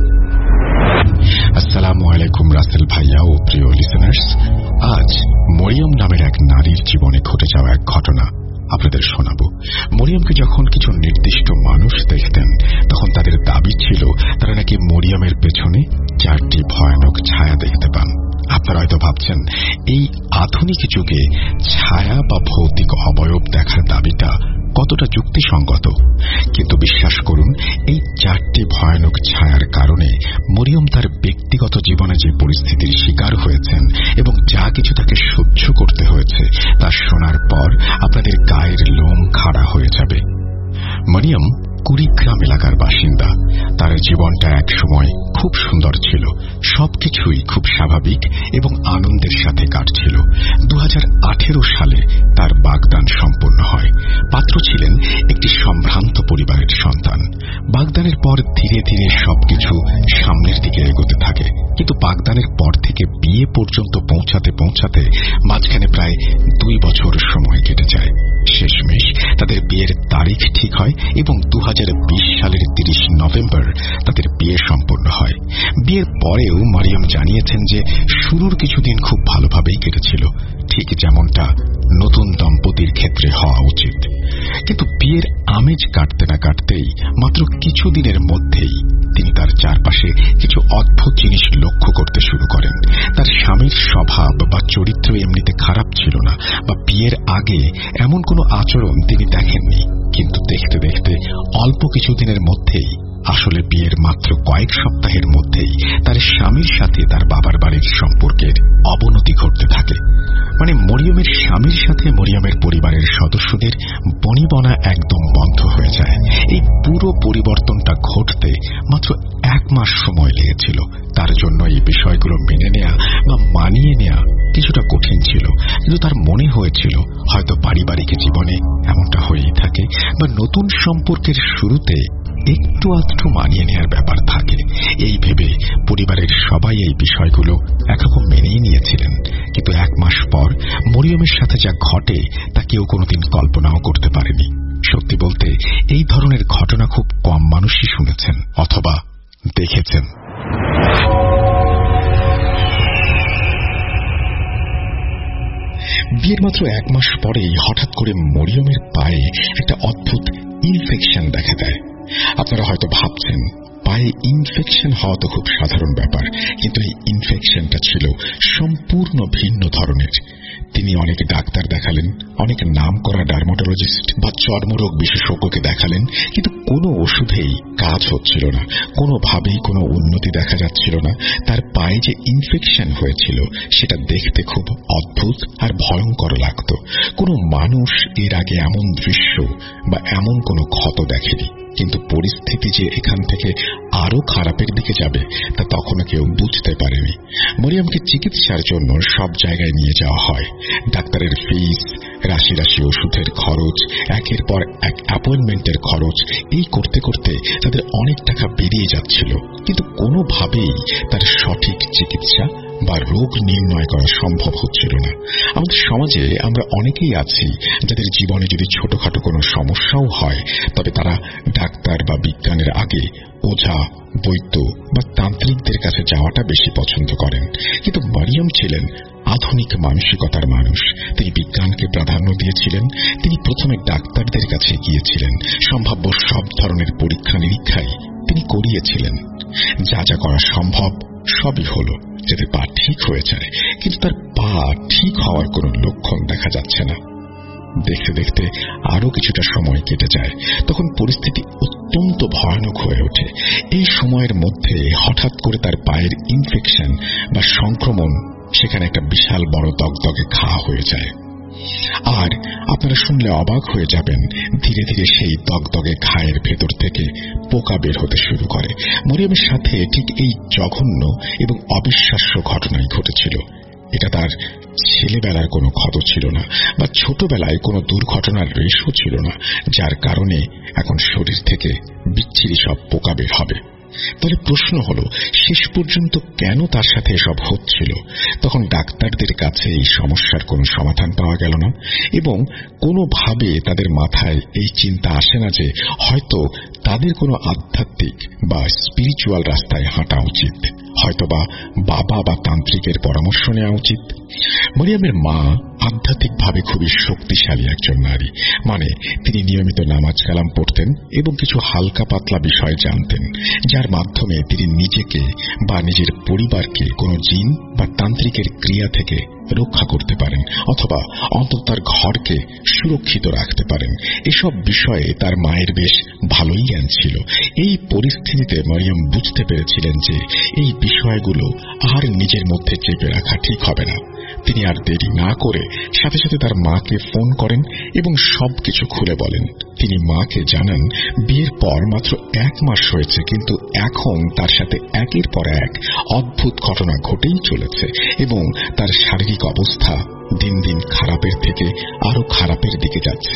আসসালামু আলাইকুম রাসেল ভাইয়া ও প্রিয় লিসেনার্স। আজ মরিয়ম নামের এক নারীর জীবনে ঘটে যাওয়া এক ঘটনা আপনাদের শোনাবো। মরিয়মকে যখন কিছু নির্দিষ্ট মানুষ দেখতেন, তখন তাদের দাবি ছিল তারা নাকি মরিয়মের পেছনে 4টি ভয়ানক ছায়া দেখতে পান। আপনারা হয়তো ভাবছেন এই আধুনিক যুগে ছায়া বা ভৌতিক অবয়ব দেখার দাবিটা কতটা যুক্তিসঙ্গত, কিন্তু বিশ্বাস করুন, এই 4টি ভয়ানক ছায়ার কারণে মরিয়ম তার ব্যক্তিগত জীবনে যে পরিস্থিতির শিকার হয়েছেন এবং যা কিছু তাকে সহ্য করতে হয়েছে তা শোনার পর আপনাদের গায়ের লোম খাড়া হয়ে যাবে। মরিয়ম কুড়িগ্রাম এলাকার বাসিন্দা। তার জীবনটা এক সময় খুব সুন্দর ছিল, সবকিছুই খুব স্বাভাবিক এবং আনন্দের সাথে কাটছিল। 2018 সালে তার বাগদান সম্পন্ন হয়। পাত্র ছিলেন একটি সম্ভ্রান্ত পরিবারের সন্তান। বাগদানের পর ধীরে ধীরে সবকিছু সামনের দিকে এগোতে থাকে, কিন্তু বাগদানের পর থেকে বিয়ে পর্যন্ত পৌঁছাতে পৌঁছাতে মাঝখানে প্রায় 2 বছর সময় কেটে যায়। শেষমেশ তাদের বিয়ের তারিখ ঠিক হয় এবং 2020 সালের 30 নভেম্বর তাদের বিয়ে সম্পন্ন হয়। বিয়ের পরেও মরিয়ম জানিয়েছেন যে শুরুর কিছুদিন খুব ভালোভাবেই কেটেছিল, ঠিক যেমনটা নতুন দম্পতির ক্ষেত্রে হওয়া উচিত। কিন্তু বিয়ের আমেজ কাটতে না কাটতেই মাত্র কিছুদিনের মধ্যেই তিনি তার চারপাশে কিছু অদ্ভুত জিনিস লক্ষ্য করতে শুরু করেন। তার স্বামীর স্বভাব বা চরিত্র এমনিতে খারাপ ছিল না, বা বিয়ের আগে এমন কোনো আচরণ তিনি দেখেননি, কিন্তু দেখতে দেখতে অল্প কিছুদিনের মধ্যেই, আসলে বিয়ের মাত্র কয়েক সপ্তাহের মধ্যেই তার স্বামীর সাথে তার বাবার বাড়ির সম্পর্কের অবনতি ঘটতে থাকে। মানে মরিয়মের স্বামীর সাথে মরিয়মের পরিবারের সদস্যদের বনিবনা একদম বন্ধ হয়ে যায়। এই পুরো পরিবর্তনটা ঘটতে মাত্র 1 মাস সময় লেগেছিল। তার জন্য এই বিষয়গুলো মেনে নেয়া বা মানিয়ে নেয়া কিছুটা কঠিন ছিল, কিন্তু তার মনে হয়েছিল হয়তো পারিবারিক জীবনে এমনটা হয়েই থাকে, বা নতুন সম্পর্কের শুরুতে একটু আধটু মানিয়ে নেওয়ার ব্যাপার থাকে। এই ভেবে পরিবারের সবাই এই বিষয়গুলো একরকম মেনেই নিয়েছিলেন। কিন্তু 1 মাস পর মরিয়মের সাথে যা ঘটে তা কেউ কোনোদিন কল্পনাও করতে পারেনি। সত্যি বলতে এই ধরনের ঘটনা খুব কম মানুষই শুনেছেন অথবা দেখেছেন। বিয়ের মাত্র 1 মাস পরেই হঠাৎ করে মরিয়মের পায়ে একটা অদ্ভুত ইনফেকশন দেখা দেয়। আপনারা হয়তো ভাবছেন পায়ে ইনফেকশন হওয়া তো খুব সাধারণ ব্যাপার, কিন্তু এই ইনফেকশনটা ছিল সম্পূর্ণ ভিন্ন ধরনের। তিনি অনেক ডাক্তার দেখালেন, অনেক নামকরা ডার্মাটোলজিস্ট বা চর্মরোগ বিশেষজ্ঞকে দেখালেন, কিন্তু কোনো ওষুধেই কাজ হচ্ছিল না, কোনোভাবেই কোনো উন্নতি দেখা যাচ্ছিল না। তার পায়ে যে ইনফেকশন হয়েছিল সেটা দেখতে খুব অদ্ভুত আর ভয়ঙ্কর লাগত। কোনো মানুষ এর আগে এমন দৃশ্য বা এমন কোনো ক্ষত দেখেনি, কিন্তু পরিস্থিতি যে এখান থেকে আরো খারাপের দিকে যাবে তা তখনও কেউ বুঝতে পারেনি। মরিয়মকে চিকিৎসার জন্য সব জায়গায় নিয়ে যাওয়া হয়। ডাক্তারের ফিস, রাশি রাশি ওষুধের খরচ, একের পর এক অ্যাপয়েন্টমেন্টের খরচ, এই করতে করতে তাদের অনেক টাকা বেরিয়ে যাচ্ছিল, কিন্তু কোনোভাবেই তার সঠিক চিকিৎসা বা রোগ নির্ণয় করা সম্ভব হচ্ছিল না। আমাদের সমাজে আমরা অনেকেই আছি যাদের জীবনে যদি ছোটখাটো কোনো সমস্যাও হয় তবে তারা ডাক্তার বা বিজ্ঞানের আগে ওঝা, বৈদ্য বা তান্ত্রিকদের কাছে যাওয়াটা বেশি পছন্দ করেন। কিন্তু মরিয়ম ছিলেন আধুনিক মানসিকতার মানুষ। তিনি বিজ্ঞানকে প্রাধান্য দিয়েছিলেন। তিনি প্রথমে ডাক্তারদের কাছে গিয়েছিলেন, সম্ভাব্য সব ধরনের পরীক্ষা নিরীক্ষাই তিনি করিয়েছিলেন। যা যা করা সম্ভব সবই হলো, যাতে পা ঠিক হয়ে যায়, কিন্তু তার পা ঠিক হওয়ার কোনো লক্ষণ দেখা যাচ্ছে না। দেখতে দেখতে আরো কিছুটা সময় কেটে যায়। তখন পরিস্থিতি অত্যন্ত ভয়ানক হয়ে ওঠে। এই সময়ের মধ্যে হঠাৎ করে তার পায়ের ইনফেকশন বা সংক্রমণ সেখানে একটা বিশাল বড় দগদগে ঘা হয়ে যায়। আর আপনারা শুনলে অবাক হয়ে যাবেন, ধীরে ধীরে সেই দগদগে ঘায়ের ভেতর থেকে পোকা বের হতে শুরু করে। মরিয়মের সাথে ঠিক এই জঘন্য এবং অবিশ্বাস্য ঘটনাই ঘটেছিল। এটা তার ছেলেবেলার কোনো ক্ষত ছিল না বা ছোটবেলায় কোনো দুর্ঘটনার রেশও ছিল না, যার কারণে এখন শরীর থেকে বিচ্ছিরি সব পোকা বের হবে। তাহলে প্রশ্ন হলো, শেষ পর্যন্ত কেন তার সাথে এসব হচ্ছিল? তখন ডাক্তারদের কাছে এই সমস্যার কোনো সমাধান পাওয়া গেল না, এবং কোনোভাবে তাদের মাথায় এই চিন্তা আসে না যে হয়তো তাদের কোনো আধ্যাত্মিক বা স্পিরিচুয়াল রাস্তায় হাঁটা উচিত, হয়তোবা বাবা বা তান্ত্রিকের পরামর্শ নেওয়া উচিত। মরিয়মের মা আধ্যাত্মিকভাবে খুবই শক্তিশালী একজন নারী, মানে তিনি নিয়মিত নামাজ কালাম পড়তেন এবং কিছু হালকা পাতলা বিষয় জানতেন, যার মাধ্যমে তিনি নিজেকে বা নিজের পরিবারকে কোনো জিন বা তান্ত্রিকের ক্রিয়া থেকে রক্ষা করতে পারেন, অথবা অন্তত তার ঘরকে সুরক্ষিত রাখতে পারেন। এসব বিষয়ে তার মায়ের বেশ ভালোই জ্ঞান ছিল। এই পরিস্থিতিতে মরিয়ম বুঝতে পেরেছিলেন যে এই বিষয়গুলো আর নিজের মধ্যে চেপে রাখা ঠিক হবে না। তিনি আর দেরি না করে সাথে সাথে তার মাকে ফোন করেন এবং সবকিছু খুলে বলেন। তিনি মাকে জানান বিয়ের পর মাত্র 1 মাস হয়েছে, কিন্তু এখন তার সাথে একের পর এক অদ্ভুত ঘটনা ঘটেই চলেছে এবং তার শারীরিক অবস্থা দিন দিন খারাপের থেকে আরো খারাপের দিকে যাচ্ছে।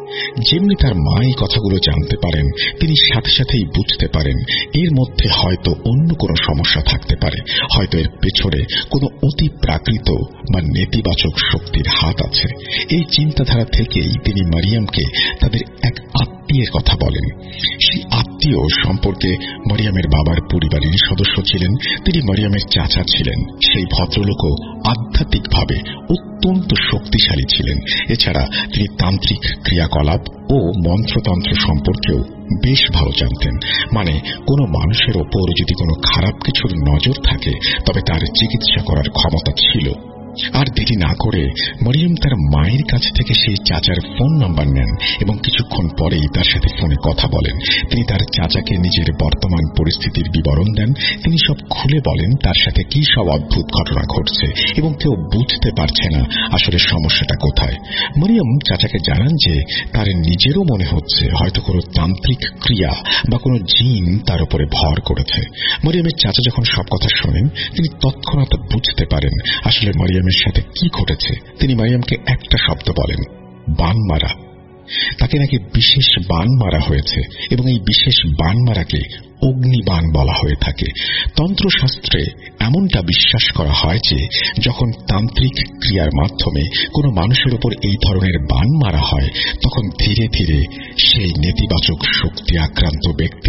যেমনি তার মা এই কথাগুলো জানতে পারেন, তিনি সাথে সাথেই বুঝতে পারেন এর মধ্যে হয়তো অন্য কোনো সমস্যা থাকতে পারে, হয়তো এর পেছনে কোনো অতি প্রাকৃত বা নেতিবাচক শক্তির হাত আছে। এই চিন্তাধারা থেকেই তিনি মরিয়মকে তাদের এক আত্মীয়ের কথা বলেন। সেই আত্মীয় সম্পর্কে মরিয়মের বাবার পরিবারেরই সদস্য ছিলেন। তিনি মরিয়মের চাচা ছিলেন। সেই ভদ্রলোকও আধ্যাত্মিকভাবে অত্যন্ত শক্তিশালী ছিলেন। এছাড়া তিনি তান্ত্রিক ক্রিয়াকলাপ ও মন্ত্রতন্ত্র সম্পর্কেও বেশ ভালো জানতেন। মানে কোনো মানুষের ওপর যদি কোনো খারাপ কিছুর নজর থাকে তবে তার চিকিৎসা করার ক্ষমতা ছিল। আর দেরি না করে মরিয়ম তার মায়ের কাছ থেকে সেই চাচার ফোন নাম্বার নেন এবং কিছুক্ষণ পরেই তার সাথে ফোনে কথা বলেন। তিনি তার চাচাকে নিজের বর্তমান পরিস্থিতির বিবরণ দেন। তিনি সব খুলে বলেন তার সাথে কি সব অদ্ভুত ঘটনা ঘটছে এবং কেউ বুঝতে পারছে না আসলে সমস্যাটা কোথায়। মরিয়ম চাচাকে জানান যে তার নিজেরও মনে হচ্ছে হয়তো কোনো তান্ত্রিক ক্রিয়া বা কোনো জিন তার উপরে ভর করেছে। মরিয়মের চাচা যখন সব কথা শোনেন তিনি তৎক্ষণাৎ বুঝতে পারেন আসলে মরিয়মের সাথে কি ঘটেছে। তিনি মরিয়মকে একটা শব্দ বলেন, বান মারা। তাকে নাকি বিশেষ বান মারা হয়েছে এবং এই বিশেষ বান মারাকে অগ্নিবাণ বলা হয়ে থাকে। তন্ত্রশাস্ত্রে এমনটা বিশ্বাস করা হয় যে যখন তান্ত্রিক ক্রিয়ার মাধ্যমে কোনো মানুষের উপর এই ধরনের বাণ মারা হয় তখন ধীরে ধীরে সেই নেতিবাচক শক্তি আক্রান্ত ব্যক্তির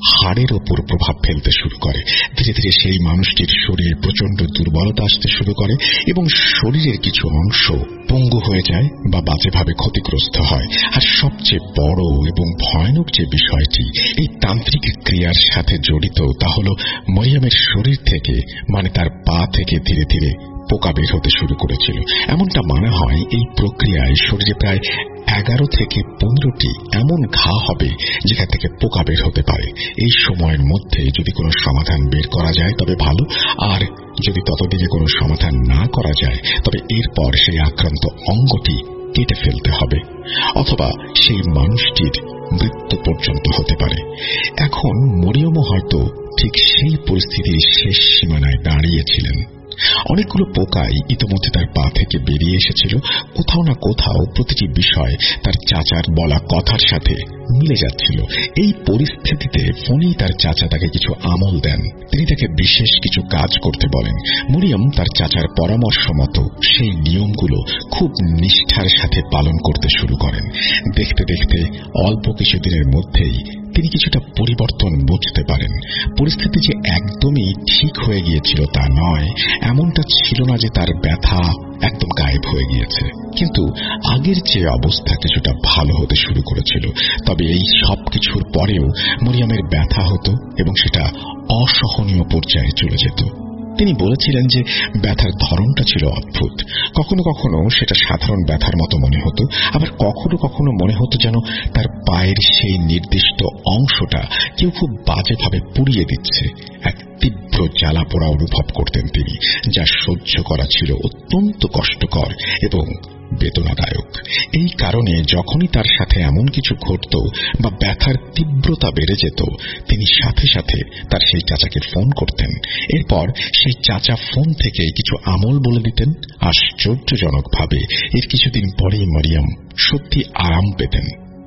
হাড়ের ওপর প্রভাব ফেলতে শুরু করে। ধীরে ধীরে সেই মানুষটির শরীরে প্রচন্ড দুর্বলতা আসতে শুরু করে এবং শরীরের কিছু অংশ পঙ্গু হয়ে যায় বা বাজেভাবে ক্ষতিগ্রস্ত হয়। আর সবচেয়ে বড় এবং ভয়ানক যে বিষয়টি এই তান্ত্রিক ক্রিয়ার সাথে জড়িত তা হল মরিয়মের শরীর থেকে, মানে তার পা থেকে ধীরে ধীরে পোকা বের হতে শুরু করেছিল। এমনটা মনে হয় এই প্রক্রিয়ায় শরীরে প্রায় 11 থেকে 15টি এমন ঘা হবে যেখান থেকে পোকা বের হতে পারে। এই সময়ের মধ্যে যদি কোনো সমাধান বের করা যায় তবে ভালো, আর যদি ততদিনে কোনো সমাধান না করা যায় তবে এরপর সেই আক্রান্ত অঙ্গটি কেটে ফেলতে হবে, অথবা সেই মানুষটির মৃত্যু পর্যন্ত হতে পারে। এখন মরিয়মও হয়তো ঠিক সেই পরিস্থিতির শেষ সীমানায় দাঁড়িয়েছিলেন। অনেকগুলো পোকাই ইতিমধ্যে তার পা থেকে বেরিয়ে এসেছিল। কোথাও না কোথাও প্রতিটি বিষয় তার চাচার বলা কথার সাথে মিলে যাচ্ছিল। এই পরিস্থিতিতে ফোনেই তার চাচা তাকে কিছু আমল দেন। তিনি তাকে বিশেষ কিছু কাজ করতে বলেন। মরিয়ম তার চাচার পরামর্শ মতো সেই নিয়মগুলো খুব নিষ্ঠার সাথে পালন করতে শুরু করেন। দেখতে দেখতে অল্প কিছুদিনের মধ্যেই তিনি কিছুটা পরিবর্তন বুঝতে পারেন। পরিস্থিতি যে একদমই ঠিক হয়ে গিয়েছিল তা নয়, এমনটা ছিল না যে তার ব্যথা একদম গায়েব হয়ে গিয়েছে, কিন্তু আগের যে অবস্থা কিছুটা ভালো হতে শুরু করেছিল। তবে এই সব কিছুর পরেও মরিয়মের ব্যথা হতো এবং সেটা অসহনীয় পর্যায়ে চলে যেত। তিনি বলেছিলেন যে ব্যথার ধরনটা ছিল অদ্ভুত। কখনো কখনো সেটা সাধারণ ব্যথার মতো মনে হতো, আবার কখনো কখনো মনে হতো যেন তার পায়ের সেই নির্দিষ্ট অংশটা কেউ খুব বাজেভাবে পুড়িয়ে দিচ্ছে। এক তীব্র জ্বালা পোড়া অনুভব করতেন তিনি, যা সহ্য করা ছিল অত্যন্ত কষ্টকর এবং বেদনাদায়ক। এই কারণে যখনই তার সাথে এমন কিছু ঘটত বা ব্যথার তীব্রতা বেড়ে যেত, তিনি সাথে সাথে তার সেই চাচাকে ফোন করতেন। এরপর সেই চাচা ফোন থেকে কিছু আমল বলে দিতেন। আশ্চর্যজনকভাবে এর কিছুদিন পরেই মরিয়ম সত্যি আরাম পেতেন।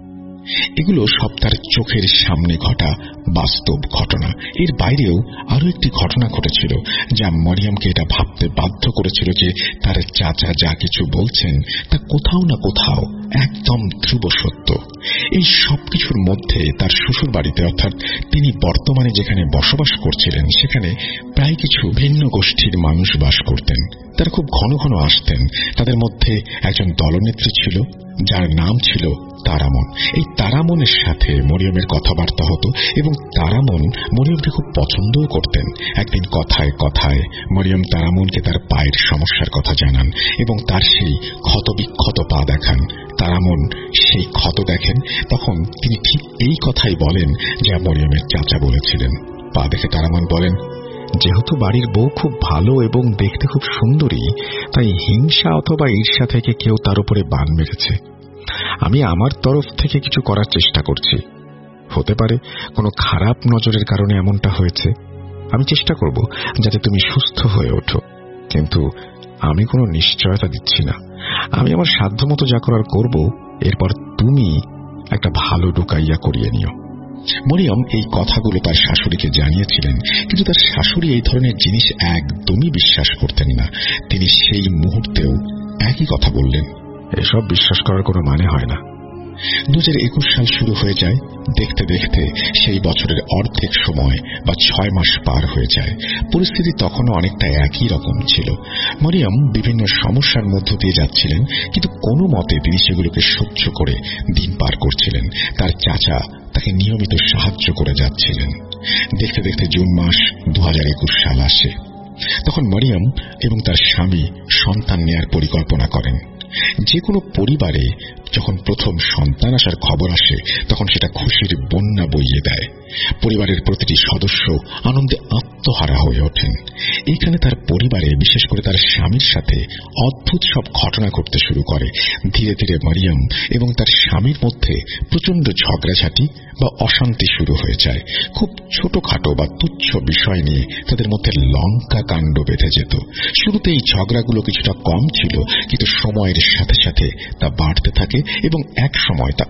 এগুলো সব তার চোখের সামনে ঘটা বাস্তব ঘটনা। এর বাইরেও আরো একটি ঘটনা ঘটেছিল যা মরিয়মকে এটা ভাবতে বাধ্য করেছিল যে তার চাচা যা কিছু বলছেন তা কোথাও না কোথাও একদম ধ্রুব সত্য। এই সবকিছুর মধ্যে তার শ্বশুর বাড়িতে, অর্থাৎ তিনি বর্তমানে যেখানে বসবাস করছিলেন, সেখানে প্রায় কিছু ভিন্ন গোষ্ঠীর মানুষ বাস করতেন। তারা খুব ঘন ঘন আসতেন। তাদের মধ্যে একজন দলনেত্রী ছিল যার নাম ছিল তারামন। এই তারামনের সাথে মরিয়মের কথাবার্তা হতো এবং তারামন মরিয়মকে খুব পছন্দও করতেন। একদিন কথায় কথায় মরিয়ম তারামনকে তার পায়ের সমস্যার কথা জানান এবং তার সেই ক্ষতবিক্ষত পা দেখান। তারামন সেই ক্ষত দেখেন, তখন তিনি ঠিক এই কথাই বলেন যা মরিয়মের চাচা বলেছিলেন। পা দেখে তারামন বলেন, যেহেতু বাড়ির বউ খুব ভালো এবং দেখতে খুব সুন্দরী, তাই হিংসা অথবা ঈর্ষা থেকে কেউ তার উপরে বান মেরেছে। আমি আমার তরফ থেকে কিছু করার চেষ্টা করছি। হতে পারে কোনো খারাপ নজরের কারণে এমনটা হয়েছে। আমি চেষ্টা করব যাতে তুমি সুস্থ হয়ে ওঠো, কিন্তু আমি কোনো নিশ্চয়তা দিচ্ছি না। আমি আমার সাধ্যমতো যা করার করব। এরপর তুমি একটা ভালো ঢুকাইয়া করিয়ে নিও। মরিয়ম এই কথাগুলো তার শাশুড়িকে জানিয়েছিলেন, কিন্তু তার শাশুড়ি এই ধরনের জিনিস একদমই বিশ্বাস করতেন না। তিনি সেই মুহূর্তেও একই কথা বললেন, এসব বিশ্বাস করার কোনো মানে হয় না। 2021 সাল শুরু হয়ে যায়। দেখতে দেখতে সেই বছরের অর্ধেক সময় বা 6 মাস পার হয়ে যায়। পরিস্থিতি তখনও অনেকটা একই রকম ছিল। মরিয়ম বিভিন্ন সমস্যার মধ্য দিয়ে যাচ্ছিলেন, কিন্তু কোনো মতে তিনি সেগুলোকে সহ্য করে দিন পার করছিলেন। তার চাচা তাকে নিয়মিত সাহায্য করে যাচ্ছিলেন। দেখতে দেখতে জুন মাস 2021 সাল আসে। তখন মরিয়ম এবং তার স্বামী সন্তান নেয়ার পরিকল্পনা করেন। যে কোনো পরিবারে যখন প্রথম সন্তান আসার খবর আসে, তখন সেটা খুশির বন্যা বইয়ে দেয়। পরিবারের প্রতিটি সদস্য আনন্দে আত্মহারা হয়ে ওঠেন। এইখানে তার পরিবারে, বিশেষ করে তার স্বামীর সাথে অদ্ভুত সব ঘটনা ঘটতে শুরু করে। ধীরে ধীরে মরিয়ম এবং তার স্বামীর মধ্যে প্রচন্ড ঝগড়াঝাটি বা অশান্তি শুরু হয়ে যায়। খুব ছোটখাটো বা তুচ্ছ বিষয় নিয়ে তাদের মধ্যে লঙ্কা কাণ্ড বেঁধে যেত। শুরুতে এই ঝগড়াগুলো কিছুটা কম ছিল, কিন্তু সময়ের সাথে সাথে তা বাড়তে থাকে এবং এক সময় তা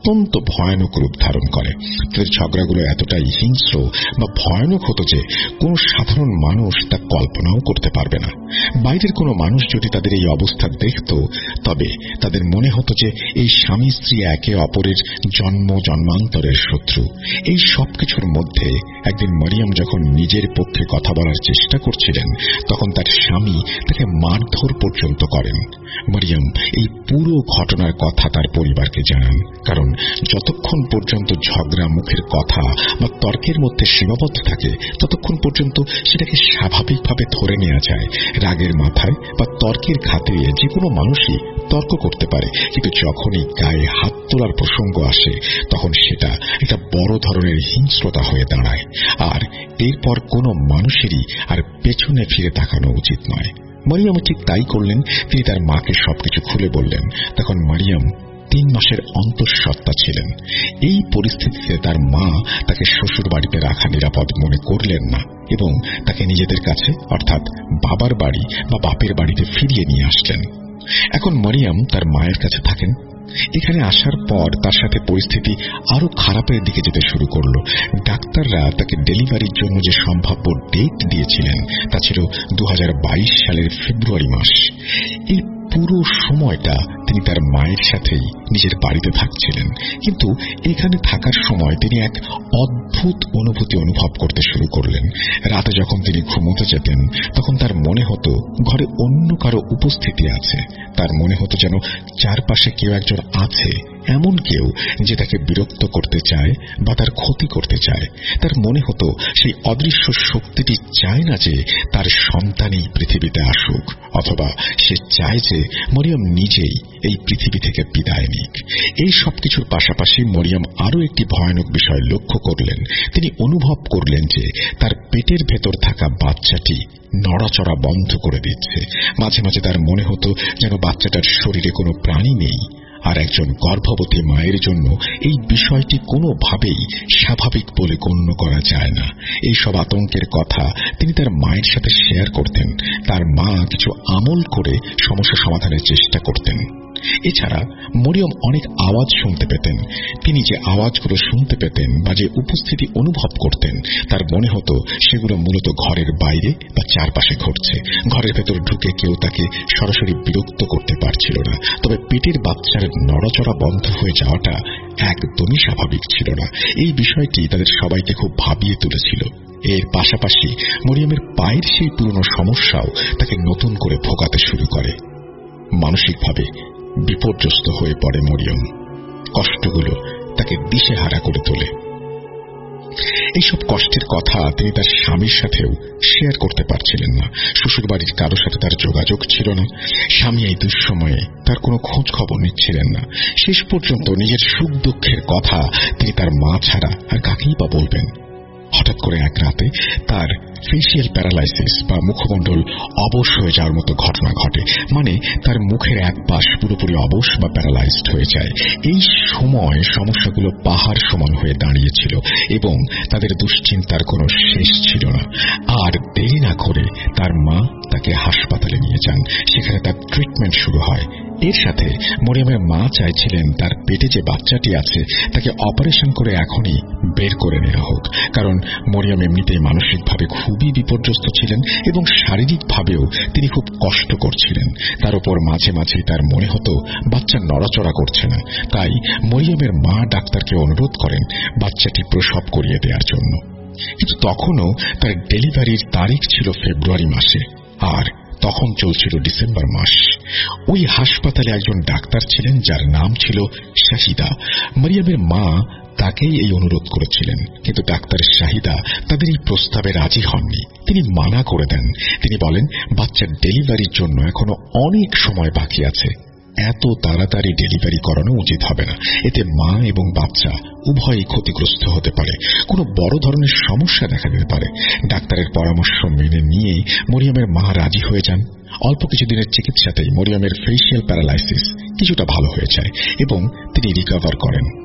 অত্যন্ত ভয়ানক রূপ ধারণ করে। তাদের ঝগড়াগুলো এতটাই হিংস্র বা ভয়ানক হতো যে কোনো সাধারণ মানুষ তা কল্পনাও করতে পারবে না। বাইরের কোনো মানুষ যদি তাদের এই অবস্থা দেখত, তবে তাদের মনে হতো যে এই স্বামী স্ত্রী একে অপরের জন্ম জন্মান্তরের শত্রু। এই সবকিছুর মধ্যে একদিন মরিয়ম যখন নিজের পক্ষে কথা বলার চেষ্টা করছিলেন, তখন তার স্বামী তাকে মারধর পর্যন্ত করেন। মরিয়ম এই পুরো ঘটনার কথা তার পরিবারকে জানান, কারণ যতক্ষণ পর্যন্ত ঝগড়া মুখের কথা বা তর্কের মধ্যে সীমাবদ্ধ থাকে, ততক্ষণ পর্যন্ত সেটাকে স্বাভাবিকভাবে ধরে নেওয়া যায়। রাগের মাথায় বা তর্কের খাতিরে যে কোনো মানুষই তর্ক করতে পারে, কিন্তু যখনই গায়ে হাত তোলার প্রসঙ্গ আসে, তখন সেটা একটা বড় ধরনের হিংস্রতা হয়ে দাঁড়ায়। আর এরপর কোনো মানুষেরই আর পেছনে ফিরে তাকানো উচিত নয়। মরিয়ম ঠিক তাই করলেন। তিনি তার মাকে সবকিছু খুলে বললেন। তখন মরিয়ম 3 মাসের অন্তঃসত্ত্বা ছিলেন। এই পরিস্থিতিতে তার মা তাকে শ্বশুর বাড়িতে রাখা নিরাপদ মনে করলেন না এবং তাকে নিজেদের কাছে, অর্থাৎ বাবার বাড়ি বা বাপের বাড়িতে ফিরিয়ে নিয়ে আসলেন। এখন মরিয়ম তার মায়ের কাছে থাকেন। এখানে আসার পর তার সাথে পরিস্থিতি আরো খারাপের দিকে যেতে শুরু করলো। ডাক্তাররা তাকে ডেলিভারির জন্য যে সম্ভাব্য ডেট দিয়েছিলেন তা ছিল 2022 সালের ফেব্রুয়ারি মাস। এই পুরো সময়টা তিনি তার মায়ের সাথেই নিজের বাড়িতে থাকছিলেন, কিন্তু এখানে থাকার সময় তিনি এক অদ্ভুত অনুভূতি অনুভব করতে শুরু করলেন। রাতে যখন তিনি ঘুমোতে যেতেন, তখন তার মনে হতো ঘরে অন্য কারো উপস্থিতি আছে। তার মনে হতো যেন চারপাশে কেউ একজন আছে, এমন কেউ যে তাকে বিরক্ত করতে চায় বা তার ক্ষতি করতে চায়। তার মনে হতো সেই অদৃশ্য শক্তিটি চায় না যে তার সন্তানই পৃথিবীতে আসুক, অথবা সে চায় যে মরিয়ম নিজেই এই পৃথিবী থেকে বিদায় নিক। এই সবকিছুর পাশাপাশি মরিয়ম আরো একটি ভয়ানক বিষয় লক্ষ্য করলেন। তিনি অনুভব করলেন যে তার পেটের ভেতর থাকা বাচ্চাটি নড়াচড়া বন্ধ করে দিচ্ছে। মাঝে মাঝে তার মনে হতো যেন বাচ্চাটার শরীরে কোনো প্রাণী নেই। আর একজন গর্ভবতী মায়ের জন্য এই বিষয়টি কোনোভাবেই স্বাভাবিক বলে গণ্য করা যায় না। এই সব আতঙ্কের কথা তিনি তার মায়ের সাথে শেয়ার করতেন। তার মা কিছু আমল করে সমস্যা সমাধানের চেষ্টা করতেন। এছাড়া মরিয়ম অনেক আওয়াজ শুনতে পেতেন। তিনি যে আওয়াজগুলো শুনতে পেতেন বা যে উপস্থিতি অনুভব করতেন, তার মনে হতো সেগুলো মূলত ঘরের বাইরে বা চারপাশে ঘটছে। ঘরের ভেতর ঢুকে কেউ তাকে সরাসরি বিরক্ত করতে পারছিল না, তবে পেটের বাচ্চার নড়াচড়া বন্ধ হয়ে যাওয়াটা একদমই স্বাভাবিক ছিল না। এই বিষয়টি তাদের সবাইকে খুব ভাবিয়ে তুলেছিল। এর পাশাপাশি মরিয়মের পায়ের সেই পুরনো সমস্যাও তাকে নতুন করে ভোগাতে শুরু করে। মানসিকভাবে বিপর্যস্ত হয়ে পড়ে মরিয়ম। কষ্টগুলো তাকে দিশেহারা করে তোলে। এইসব কষ্টের কথা তিনি তার স্বামীর সাথেও শেয়ার করতে পারছিলেন না। শ্বশুরবাড়ির কারোর সাথে তার যোগাযোগ ছিল না। স্বামী এই দুঃসময়ে তার কোনো খোঁজ খবর নিচ্ছিলেন না। শেষ পর্যন্ত নিজের সুখ দুঃখের কথা তিনি তার মা ছাড়া আর কাকেই বা বলবেন। হঠাৎ করে এক রাতে তার ফেসিয়াল প্যারালাইসিস বা মুখমণ্ডল অবশ হয়ে যাওয়ার মতো ঘটনা ঘটে। মানে তার মুখের এক পাশ পুরোপুরি অবশ বা প্যারালাইজড হয়ে যায়। এই সময় সমস্যাগুলো পাহাড় সমান হয়ে দাঁড়িয়েছিল এবং তাদের দুশ্চিন্তার কোনো শেষ ছিল না। আর দেরি না করে তার মা তাকে হাসপাতালে নিয়ে যান। সেখানে তার ট্রিটমেন্ট শুরু হয়। এর সাথে মরিয়মের মা চাইছিলেন তার পেটে যে বাচ্চাটি আছে তাকে অপারেশন করে এখনই বের করে নেওয়া হোক, কারণ মরিয়ম এমনিতেই মানসিকভাবে খুবই বিপর্যস্ত ছিলেন এবং শারীরিকভাবেও তিনি খুব কষ্ট করছিলেন। তার উপর মাঝে মাঝে তার মনে হতো বাচ্চা নড়াচড়া করছে না। তাই মরিয়মের মা ডাক্তারকে অনুরোধ করেন বাচ্চাটি প্রসব করিয়ে দেওয়ার জন্য। কিন্তু তখনও তার ডেলিভারির তারিখ ছিল ফেব্রুয়ারি মাসে, আর তখন চলছিল ডিসেম্বর মাস। ওই হাসপাতালে একজন ডাক্তার ছিলেন যার নাম ছিল শাহিদা। মরিয়মের মা তাকেই এই অনুরোধ করেছিলেন, কিন্তু ডাক্তার শাহিদা তাদের এই প্রস্তাবে রাজি হননি। তিনি মানা করে দেন। তিনি বলেন বাচ্চার ডেলিভারির জন্য এখনো অনেক সময় বাকি আছে। এত তাড়াতাড়ি ডেলিভারি করানো উচিত হবে না। এতে মা এবং বাচ্চা উভয়ই ক্ষতিগ্রস্ত হতে পারে। কোনো বড় ধরনের সমস্যা দেখা দিতে পারে। ডাক্তারের পরামর্শ মেনে নিয়েই মরিয়মের মা রাজি হয়ে যান। অল্প কিছুদিনের চিকিৎসাতেই মরিয়মের ফেসিয়াল প্যারালাইসিস কিছুটা ভালো হয়ে যায় এবং তিনি রিকভার করেন।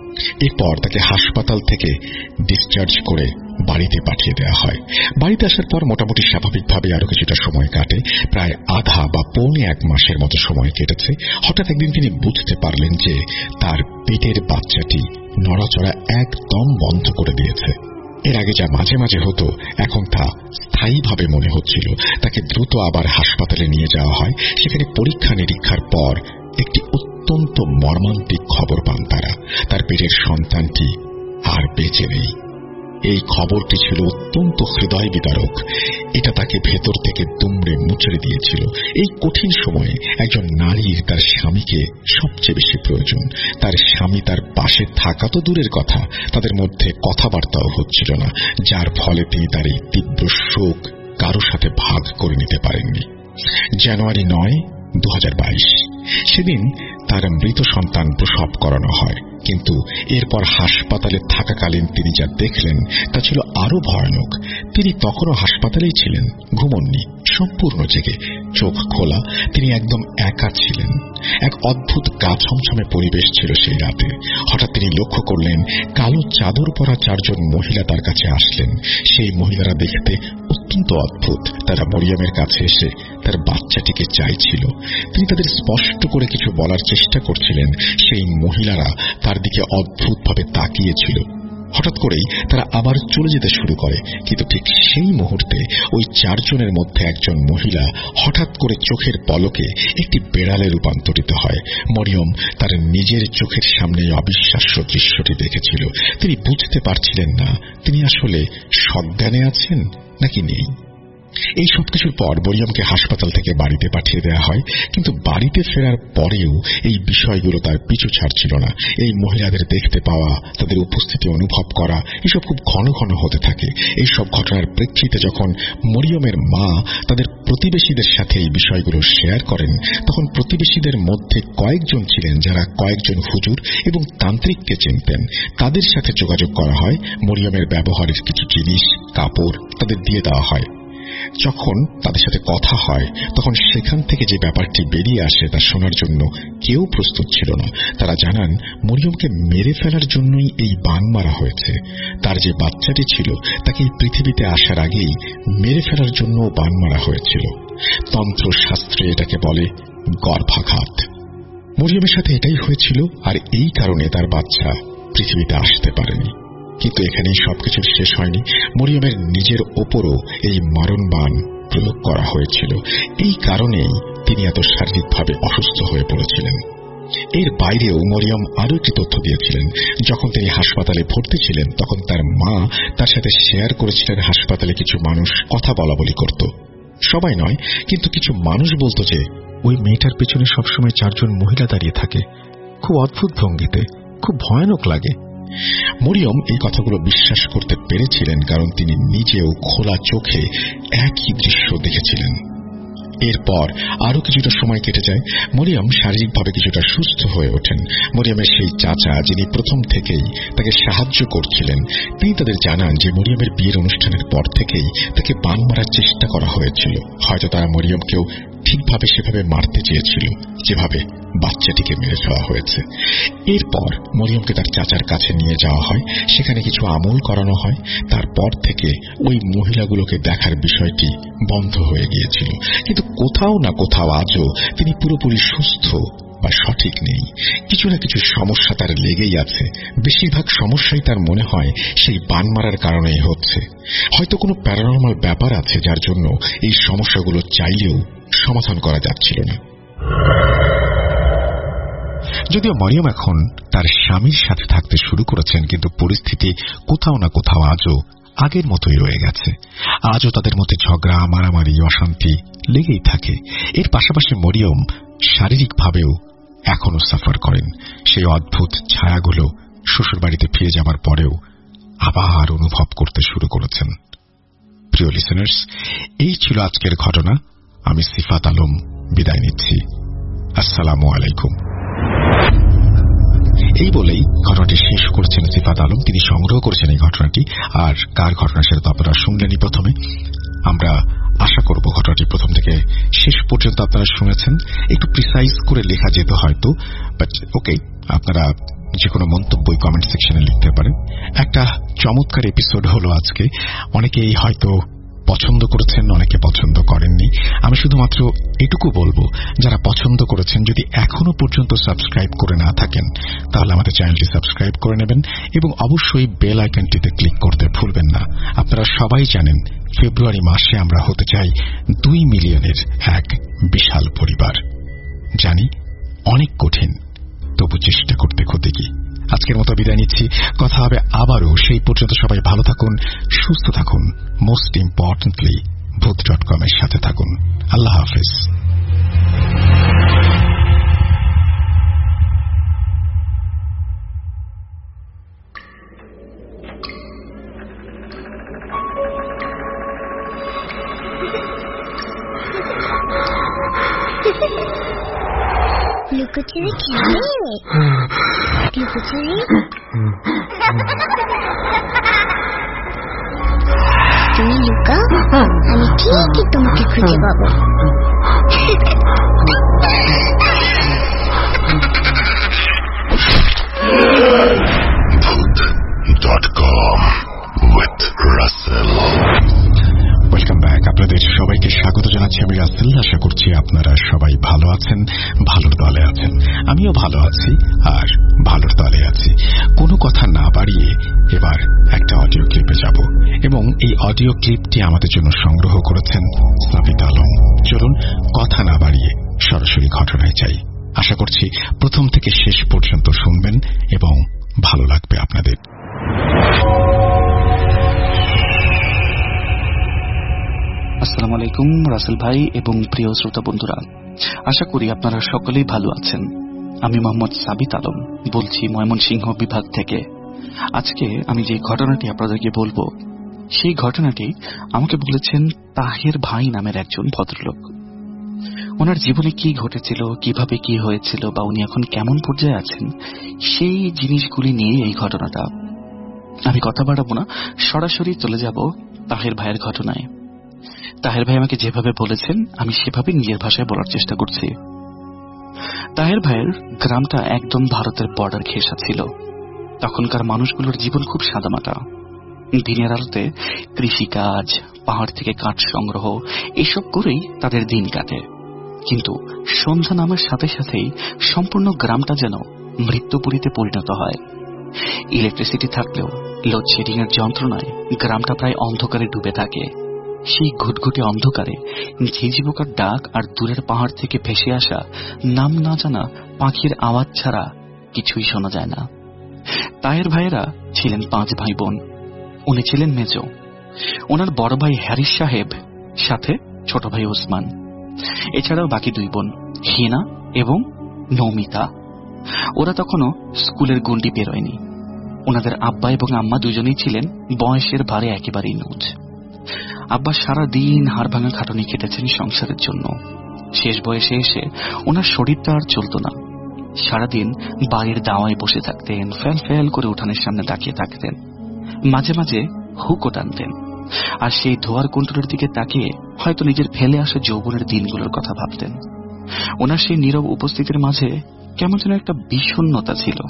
এরপর তাকে হাসপাতাল থেকে ডিসচার্জ করে বাড়িতে পাঠিয়ে দেওয়া হয়। বাড়িতে আসার পর মোটামুটি স্বাভাবিকভাবে আরো কিছুটা সময় কাটে, প্রায় আধা বা পৌনে 1 মাসের মতো সময় কেটেছে। হঠাৎ একদিন তিনি বুঝতে পারলেন যে তার পেটের বাচ্চাটি নড়াচড়া একদম বন্ধ করে দিয়েছে। এর আগে যা মাঝে মাঝে হতো, এখন তা স্থায়ীভাবে মনে হচ্ছিল। তাকে দ্রুত আবার হাসপাতালে নিয়ে যাওয়া হয়। সেখানে পরীক্ষা নিরীক্ষার পর একটি অত্যন্ত মর্মান্তিক খবর পান তারা। তার পেটের সন্তানটি আর বেঁচে নেই। এই খবরটি ছিল অত্যন্ত হৃদয় বিদারক। এটা তাকে ভেতর থেকে দুমড়ে মুচড়ে দিয়েছিল। এই কঠিন সময়ে একজন নারীর তার স্বামীকে সবচেয়ে বেশি প্রয়োজন। তার স্বামী তার পাশে থাকা তো দূরের কথা, তাদের মধ্যে কথাবার্তাও হচ্ছিল না, যার ফলে তিনি তার এই তীব্র শোক কারো সাথে ভাগ করে নিতে পারেননি। জানুয়ারি 9, 2022 সেদিন তার মৃত সন্তান প্রসব করানো হয়। কিন্তু এরপর হাসপাতালে থাকাকালীন তিনি যা দেখলেন তা ছিল আরো ভয়ানক। তিনি তখনও হাসপাতালেই ছিলেন, ঘুমননি, সম্পূর্ণ জেগে, চোখ খোলা। তিনি একদম একা ছিলেন। এক অদ্ভুত গা ছমছমে পরিবেশ ছিল সেই রাতে। হঠাৎ তিনি লক্ষ্য করলেন কালো চাদর পরা 4 জন মহিলা তার কাছে আসলেন। সেই মহিলারা দেখতে অত্যন্ত অদ্ভুত। তারা মরিয়মের কাছে এসে তার বাচ্চাটিকে চাইছিল। তিনি তাদের স্পষ্ট করে কিছু বলার চেষ্টা করছিলেন। সেই মহিলারা তার দিকে অদ্ভুতভাবে তাকিয়েছিল। হঠাৎ করেই তারা আবার চলে যেতে শুরু করে। কিন্তু ঠিক সেই মুহূর্তে ওই 4 জনের মধ্যে একজন মহিলা হঠাৎ করে চোখের পলকে একটি বেড়ালে রূপান্তরিত হয়। মরিয়ম তার নিজের চোখের সামনে অবিশ্বাস্য দৃশ্যটি দেখেছিল। তিনি বুঝতে পারছিলেন না তিনি আসলে সজ্ঞানে আছেন নাকি নেই। এই সবকিছুর পর মরিয়মকে হাসপাতাল থেকে বাড়িতে পাঠিয়ে দেওয়া হয়। কিন্তু বাড়িতে ফেরার পরেও এই বিষয়গুলো তার পিছু ছাড়ছিল না। এই মহিলাদের দেখতে পাওয়া, তাদের উপস্থিতি অনুভব করা, এসব খুব ঘন ঘন হতে থাকে। এই সব ঘটনার প্রেক্ষিতে যখন মরিয়মের মা তাদের প্রতিবেশীদের সাথে এই বিষয়গুলো শেয়ার করেন, তখন প্রতিবেশীদের মধ্যে কয়েকজন ছিলেন যারা কয়েকজন হুজুর এবং তান্ত্রিককে চিনতেন। তাদের সাথে যোগাযোগ করা হয়। মরিয়মের ব্যবহারের কিছু জিনিস, কাপড় তাদের দিয়ে দেওয়া হয়। যখন তাদের সাথে কথা হয় তখন সেখান থেকে যে ব্যাপারটি বেরিয়ে আসে তা শোনার জন্য কেউ প্রস্তুত ছিল না। তারা জানান মরিয়মকে মেরে ফেলার জন্যই এই বান মারা হয়েছে। তার যে বাচ্চাটি ছিল তাকে এই পৃথিবীতে আসার আগেই মেরে ফেলার জন্য বান মারা হয়েছিল। তন্ত্র শাস্ত্রে এটাকে বলে গর্ভাঘাত। মরিয়মের সাথে এটাই হয়েছিল, আর এই কারণে তার বাচ্চা পৃথিবীতে আসতে পারেনি। কিন্তু এখানেই সবকিছু শেষ হয়নি। মরিয়মের নিজের ওপরও এই মারণবাণ প্রয়োগ করা হয়েছিল। এই কারণেই তিনি এত শারীরিকভাবে অসুস্থ হয়ে পড়েছিলেন। এর বাইরেও মরিয়ম আরো একটি তথ্য দিয়েছিলেন। যখন তিনি হাসপাতালে ভর্তি ছিলেন তখন তার মা তার সাথে শেয়ার করেছিলেন হাসপাতালে কিছু মানুষ কথা বলাবলি করত। সবাই নয়, কিন্তু কিছু মানুষ বলতো যে ওই মেয়েটার পেছনে সবসময় 4 জন মহিলা দাঁড়িয়ে থাকে, খুব অদ্ভুত ভঙ্গিতে, খুব ভয়ানক লাগে। মরিয়ম এই কথাগুলো বিশ্বাস করতে পেরেছিলেন কারণ তিনি নিজেও খোলা চোখে একই দৃশ্য দেখেছিলেন। এরপর আরো কিছুটা সময় কেটে যায়। মরিয়ম শারীরিকভাবে কিছুটা সুস্থ হয়ে ওঠেন। মরিয়মের সেই চাচা যিনি প্রথম থেকেই তাকে সাহায্য করছিলেন, তিনি তাদের জানান যে মরিয়মের বিয়ের অনুষ্ঠানের পর থেকেই তাকে বান মারার চেষ্টা করা হয়েছিল। হয়তো তারা মরিয়মকেও ঠিকভাবে সেভাবে মারতে চেয়েছিল যেভাবে বাচ্চাটিকে মেরে ফেলা হয়েছে। এরপর মরিয়মকে তার চাচার কাছে নিয়ে যাওয়া হয়। সেখানে কিছু আমল করানো হয়। তারপর থেকে ওই মহিলাগুলোকে দেখার বিষয়টি বন্ধ হয়ে গিয়েছিল। কিন্তু কোথাও না কোথাও আজও তিনি পুরোপুরি সুস্থ বা সঠিক নেই। কিছু না কিছু সমস্যা তার লেগেই আছে। বেশিরভাগ সমস্যাই তার মনে হয় সেই বান মারার কারণেই হচ্ছে। হয়তো কোনো প্যারানর্মাল ব্যাপার আছে যার জন্য এই সমস্যাগুলো চাইলেও সমাধান করা যাচ্ছিল না। যদিও মরিয়ম এখন তার স্বামীর সাথে থাকতে শুরু করেছেন, কিন্তু পরিস্থিতি কোথাও না কোথাও আজও আগের মতোই রয়ে গেছে। আজও তাদের মধ্যে ঝগড়া, মারামারি, অশান্তি লেগেই থাকে। এর পাশাপাশি মরিয়ম শারীরিকভাবেও এখনো সাফার করেন। সেই অদ্ভুত ছায়াগুলো শ্বশুরবাড়িতে ফিরে যাবার পরেও আবার অনুভব করতে শুরু করেছেন। প্রিয় লিসেনার্স, এই ছিল আজকের ঘটনা। আমি সিফাত আলম বিদায় নিচ্ছি। আসসালামু আলাইকুম। এই বলেই ঘটনাটি শেষ করছেন সিফাত আলম। তিনি সংগ্রহ করেছেন এই ঘটনাটি। আর কার ঘটনা সেটা তো আপনারা শুনলেনই প্রথমে। আমরা আশা করব ঘটনাটি প্রথম থেকে শেষ পর্যন্ত আপনারা শুনেছেন। একটু প্রিসাইজ করে লেখা যেত হয়তো, বাট ওকে, আপনারা যে কোনো মন্তব্যই কমেন্ট সেকশনে লিখতে পারেন। একটা চমৎকার এপিসোড হলো আজকে। অনেকেই হয়তো পছন্দ করেছেন, অনেকে পছন্দ করেননি। আমি শুধুমাত্র এটুকু বলবো, যারা পছন্দ করেছেন যদি এখনো পর্যন্ত সাবস্ক্রাইব করে না থাকেন তাহলে আমাদের চ্যানেলটি সাবস্ক্রাইব করে নেবেন এবং অবশ্যই বেল আইকনটিতে ক্লিক করতে ভুলবেন না। আপনারা সবাই জানেন ফেব্রুয়ারি মাসে আমরা হতে চাই 2 মিলিয়নের এক বিশাল পরিবার। জানি অনেক কঠিন, তবু চেষ্টা করতে ক্ষতি কি। আজকের মতো বিদায় নিচ্ছি, কথা হবে আবারও। সেই পর্যন্ত সবাই ভালো থাকুন, সুস্থ থাকুন, মোস্ট ইম্পর্টেন্টলি ভূত.com এর সাথে থাকুন। আল্লাহ হাফেজ। লুকোচুরি খেলে লুকোচুরি তুমি লুকাও, আমি ঠিকই তোমাকে খুঁজে পাবো। Voot.com with Russell. Welcome back. আপনাদের সবাইকে স্বাগত জানাচ্ছি আমি রাসেল। আশা করছি আপনারা সবাই ভালো আছেন, ভালোর দলে আছেন। আমিও ভালো আছি আর ভালোর দলে আছি। কোনো কথা না বাড়িয়ে এবার একটা অডিও ক্লিপে যাব এবং এই অডিও ক্লিপটি আমাদের জন্য সংগ্রহ করেছেন সাবিত আলম। চলুন কথা না বাড়িয়ে সরাসরি ঘটনায় যাই। আশা করছি প্রথম থেকে শেষ পর্যন্ত শুনবেন এবং ভালো লাগবে আপনাদের। আসসালামু আলাইকুম রাসেল ভাই এবং প্রিয় শ্রোতা বন্ধুরা, আশা করি আপনারা সকলেই ভালো আছেন। আমি মোহাম্মদ সাবিত আলম বলছি ময়মনসিংহ বিভাগ থেকে। আজকে আমি যে ঘটনাটি আপনাদেরকে বলবো সেই ঘটনাটি আমাকে বলেছেন তাহের ভাই নামের একজন ভদ্রলোক। ওনার জীবনে কি ঘটেছিল, কিভাবে কি হয়েছিল বা উনি এখন কেমন পর্যায়ে আছেন, সেই জিনিসগুলি নিয়ে এই ঘটনাটা। আমি কথা বাড়াবো না, সরাসরি চলে যাব তাহের ভাইয়ের ঘটনায়। তাহের ভাই আমাকে যেভাবে বলেছেন আমি সেভাবে নিজের ভাষায় বলার চেষ্টা করছি। তাহের ভাইয়ের গ্রামটা একদম ভারতের বর্ডার ঘেঁষা ছিল। তখনকার মানুষগুলোর জীবন খুব সাদামাটা। দিনের আলোতে কৃষিকাজ, পাহাড় থেকে কাঠ সংগ্রহ এসব করেই তাদের দিন কাটে। কিন্তু সন্ধ্যা নামার সাথে সাথেই সম্পূর্ণ গ্রামটা যেন মৃত্যুপুরীতে পরিণত হয়। ইলেকট্রিসিটি থাকলেও লোডশেডিং এর যন্ত্রণায় গ্রামটা প্রায় অন্ধকারে ডুবে থাকে। সেই ঘুটঘুটে অন্ধকারে ঝিঝি পোকার ডাক আর দূরের পাহাড় থেকে ভেসে আসা নাম না জানা পাখির আওয়াজ ছাড়া কিছুই শোনা যায় না। তাহের ভাইয়েরা ছিলেন 5 ভাই বোন। উনি ছিলেন মেজ। ওনার বড় ভাই হ্যারিস সাহেব, সাথে ছোট ভাই ওসমান। এছাড়াও বাকি 2 বোন হিনা এবং নৌমিতা। ওরা তখনও স্কুলের গণ্ডি বেরোয়নি। ওনাদের আব্বা এবং আম্মা দুজনেই ছিলেন বয়সের ভারে একেবারেই নুজ। আব্বা সারা দিন হাড় ভাঙা খাটুনি খেটেছেন সংসারের জন্য। শেষ বয়সে এসে ওনার শরীরটা আর চলত না। সারাদিন বাড়ির দাওয়ায় বসে থাকতেন, ফেল ফেল করে উঠানের সামনে তাকিয়ে থাকতেন। মাঝে মাঝে হুকও টানতেন আর সেই ধোয়ার কুণ্ডুরের দিকে তাকিয়ে হয়তো নিজের ফেলে আসা যৌবনের দিনগুলোর কথা ভাবতেন। ওনার সেই নীরব উপস্থিতির মাঝে কেমন যেন একটা বিষণ্ণতা ছিল।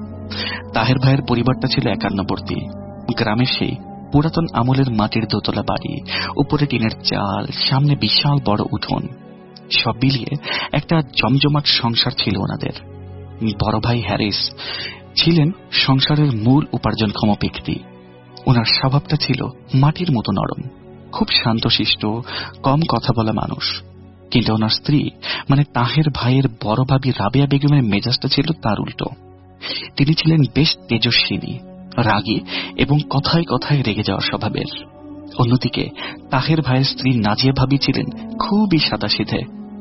তাহের ভাইয়ের পরিবারটা ছিল একান্নবর্তী। গ্রামের সেই পুরাতন আমলের মাটির দোতলা বাড়ি, উপরে টিনের চাল, সামনে বিশাল বড় উঠোন, সব মিলিয়ে একটা জমজমাট সংসার ছিল ওনাদের। বড় ভাই হ্যারিস ছিলেন সংসারের মূল উপার্জনক্ষম ব্যক্তি। ওনার স্বভাবটা ছিল মাটির মতো নরম, খুব শান্তশিষ্ট, কম কথা বলা মানুষ। কিন্তু ওনার স্ত্রী মানে তাহের ভাইয়ের বড় ভাবি রাবেয়া বেগমের মেজাজটা ছিল তার উল্টো। তিনি ছিলেন বেশ তেজস্বিনী, রাগী এবং কথায় কথায় রেগে যাওয়ার স্বভাবের। অন্যদিকে তাহের ভাইয়ের স্ত্রী নাজিয়া ভাবি ছিলেন খুবই সাদাসিধে,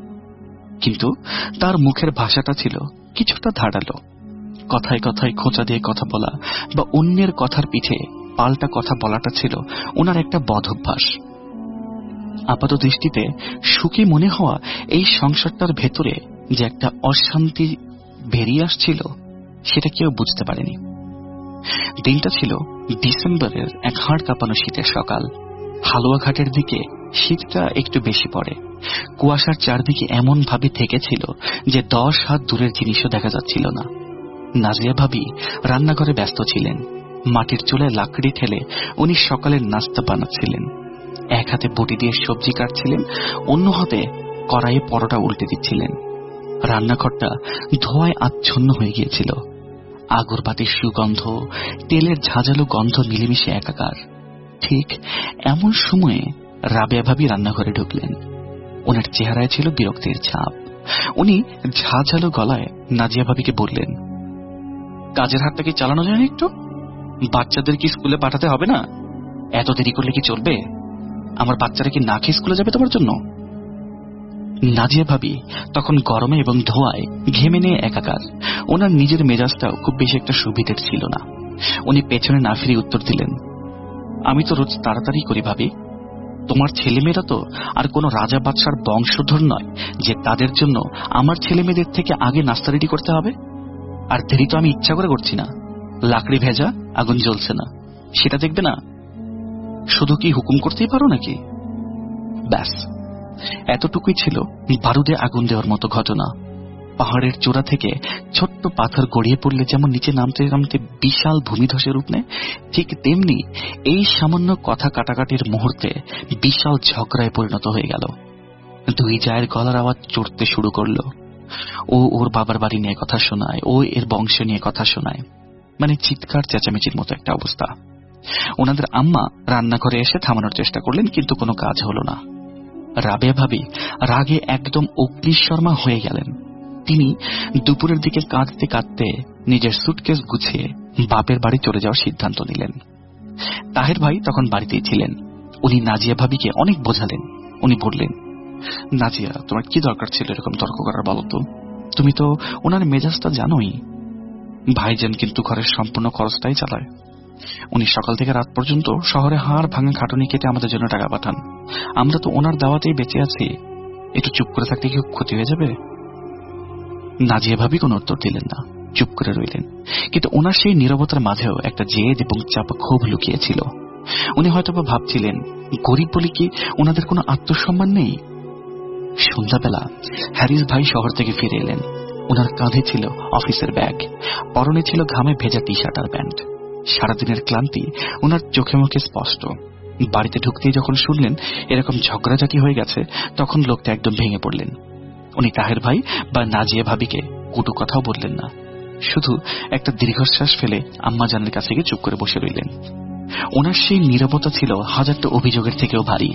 কিন্তু তার মুখের ভাষাটা ছিল কিছুটা ধারালো। কথায় কথায় খোঁচা দিয়ে কথা বলা বা অন্যের কথার পিঠে পাল্টা কথা বলাটা ছিল ওনার একটা বদ অভ্যাস। আপাত দৃষ্টিতে সুখী মনে হওয়া এই সংসারটার ভেতরে যে একটা অশান্তি বেরিয়ে আসছিল সেটা কেউ বুঝতে পারেনি। দিনটা ছিল ডিসেম্বরের এক হাড় কাঁপানো শীতের সকাল। হালুয়াঘাটের দিকে শীতটা একটু বেশি পড়ে। কুয়াশার চারদিকে এমন ভাবে থেকেছিল যে 10 হাত দূরের জিনিসও দেখা যাচ্ছিল না। নাজিয়া ভাবি রান্নাঘরে ব্যস্ত ছিলেন। মাটির চুলায় লাকড়ি ঠেলে উনি সকালের নাস্তা বানাচ্ছিলেন। এক হাতে বটি দিয়ে সবজি কাটছিলেন, অন্য হাতে কড়াইয়ে পরোটা উল্টে দিচ্ছিলেন। রান্নাঘরটা ধোঁয়ায় আচ্ছন্ন হয়ে গিয়েছিল। আগরবাতির সুগন্ধ, তেলের ঝাঁঝালো গন্ধ মিলেমিশে একাকার। ঠিক এমন সময়ে রাবেয়া ভাবি রান্নাঘরে ঢুকলেন। ওনার চেহারায় ছিল বিরক্তির ছাপ। উনি ঝাঁঝালো গলায় নাজিয়া ভাবিকে বললেন, কাজের হাতটা কি চালানো যায় না একটু? বাচ্চাদের কি স্কুলে পাঠাতে হবে না? এত দেরি করলে কি চলবে? আমার বাচ্চারা কি না খেয়ে স্কুলে যাবে তোমার জন্য? নাজিয়া ভাবি তখন গরমে এবং ধোঁয়ায় ঘেমে নিয়ে একাকার। ওনার নিজের মেজাজটাও খুব বেশি একটা সুবিধের ছিল না। উনি পেছনে না ফিরে উত্তর দিলেন, আমি তো রোজ তাড়াতাড়ি করি ভাবি। তোমার ছেলেমেয়েরা তো আর কোনো রাজা বাদশার বংশধর নয় যে তাদের জন্য আমার ছেলেমেয়েদের থেকে আগে নাস্তা রেডি করতে হবে। আর দেরি তো আমি ইচ্ছা করে করছি না। লাকড়ি ভেজা, আগুন জ্বলছে না, সেটা দেখবে না? শুধু কি হুকুম করতেই পারো নাকি? ব্যাস, এতটুকুই ছিল বারুদে আগুন দেওয়ার মতো ঘটনা। পাহাড়ের চূড়া থেকে ছোট্ট পাথর গড়িয়ে পড়লে যেমন নিচে নামতে নামতে বিশাল ভূমিধসের রূপ নেয়, ঠিক তেমনি এই সামান্য কথা কাটাকাটির মুহূর্তে বিশাল ঝগড়ায় পরিণত হয়ে গেল। দুই জায়ের গলার আওয়াজ চড়তে শুরু করলো। ও ওর বাবার বাড়ি নিয়ে কথা শোনায়, ও এর বংশ নিয়ে কথা শোনায়, মানে চিৎকার চেঁচামেচির মতো একটা অবস্থা। ওনাদের আম্মা রান্নাঘরে এসে থামানোর চেষ্টা করলেন, কিন্তু কোনো কাজ হলো না। রাবেয়া ভাবি রাগে একদম অগ্নিশর্মা হয়ে গেলেন। তিনি দুপুরের দিকে কাঁদতে কাঁদতে নিজের সুটকেস গুছিয়ে বাপের বাড়ি চলে যাওয়ার সিদ্ধান্ত নিলেন। তাহের ভাই তখন বাড়িতেই ছিলেন। উনি নাজিয়া ভাবিকে অনেক বোঝালেন। উনি বললেন, নাজিয়া, তোমার কি দরকার ছিল এরকম তর্ক করার? বলো তো, তুমি তো ওনার মেজাজটা জানোই। ভাইজান কিন্তু ঘরের সম্পূর্ণ খরচটাই চালায়। উনি সকাল থেকে রাত পর্যন্ত শহরে হাড় ভাঙা খাটুনি কেটে আমাদের জন্য টাকা পাঠান। আমরা তো ওনার দাওয়াতেই বেঁচে আছি। একটু চুপ করে থাকতে কি ক্ষতি হয়ে যাবে? নাজিয়া ভাবি কোনো উত্তর দিলেন না, চুপ করে রইলেন। কিন্তু ওনার সেই নীরবতার মাঝেও একটা জেদ এবং চাপা ক্ষোভ লুকিয়েছিল। উনি হয়তোবা ভাবছিলেন, গরিব বলে কি ওনাদের কোনো আত্মসম্মান নেই? সন্ধ্যাবেলা হ্যারিস ভাই শহর থেকে ফিরে এলেন। ওনার কাঁধে ছিল অফিসের ব্যাগ, পরনে ছিল ঘামে ভেজা টি শার্ট আর প্যান্ট। সারাদিনের ক্লান্তি ওনার চোখে মুখে স্পষ্ট। বাড়িতে ঢুকতেই যখন শুনলেন এরকম ঝগড়াঝাটি হয়ে গেছে, তখন লোকটা একদম ভেঙে পড়লেন। উনি তাহের ভাই বা নাজিয়া ভাবিকে কটু কথাও বললেন না, শুধু একটা দীর্ঘশ্বাস ফেলে আম্মা জানের কাছে গিয়ে চুপ করে বসে রইলেন। ওনার সেই নীরবতা ছিল হাজারটা অভিযোগের থেকেও ভারী।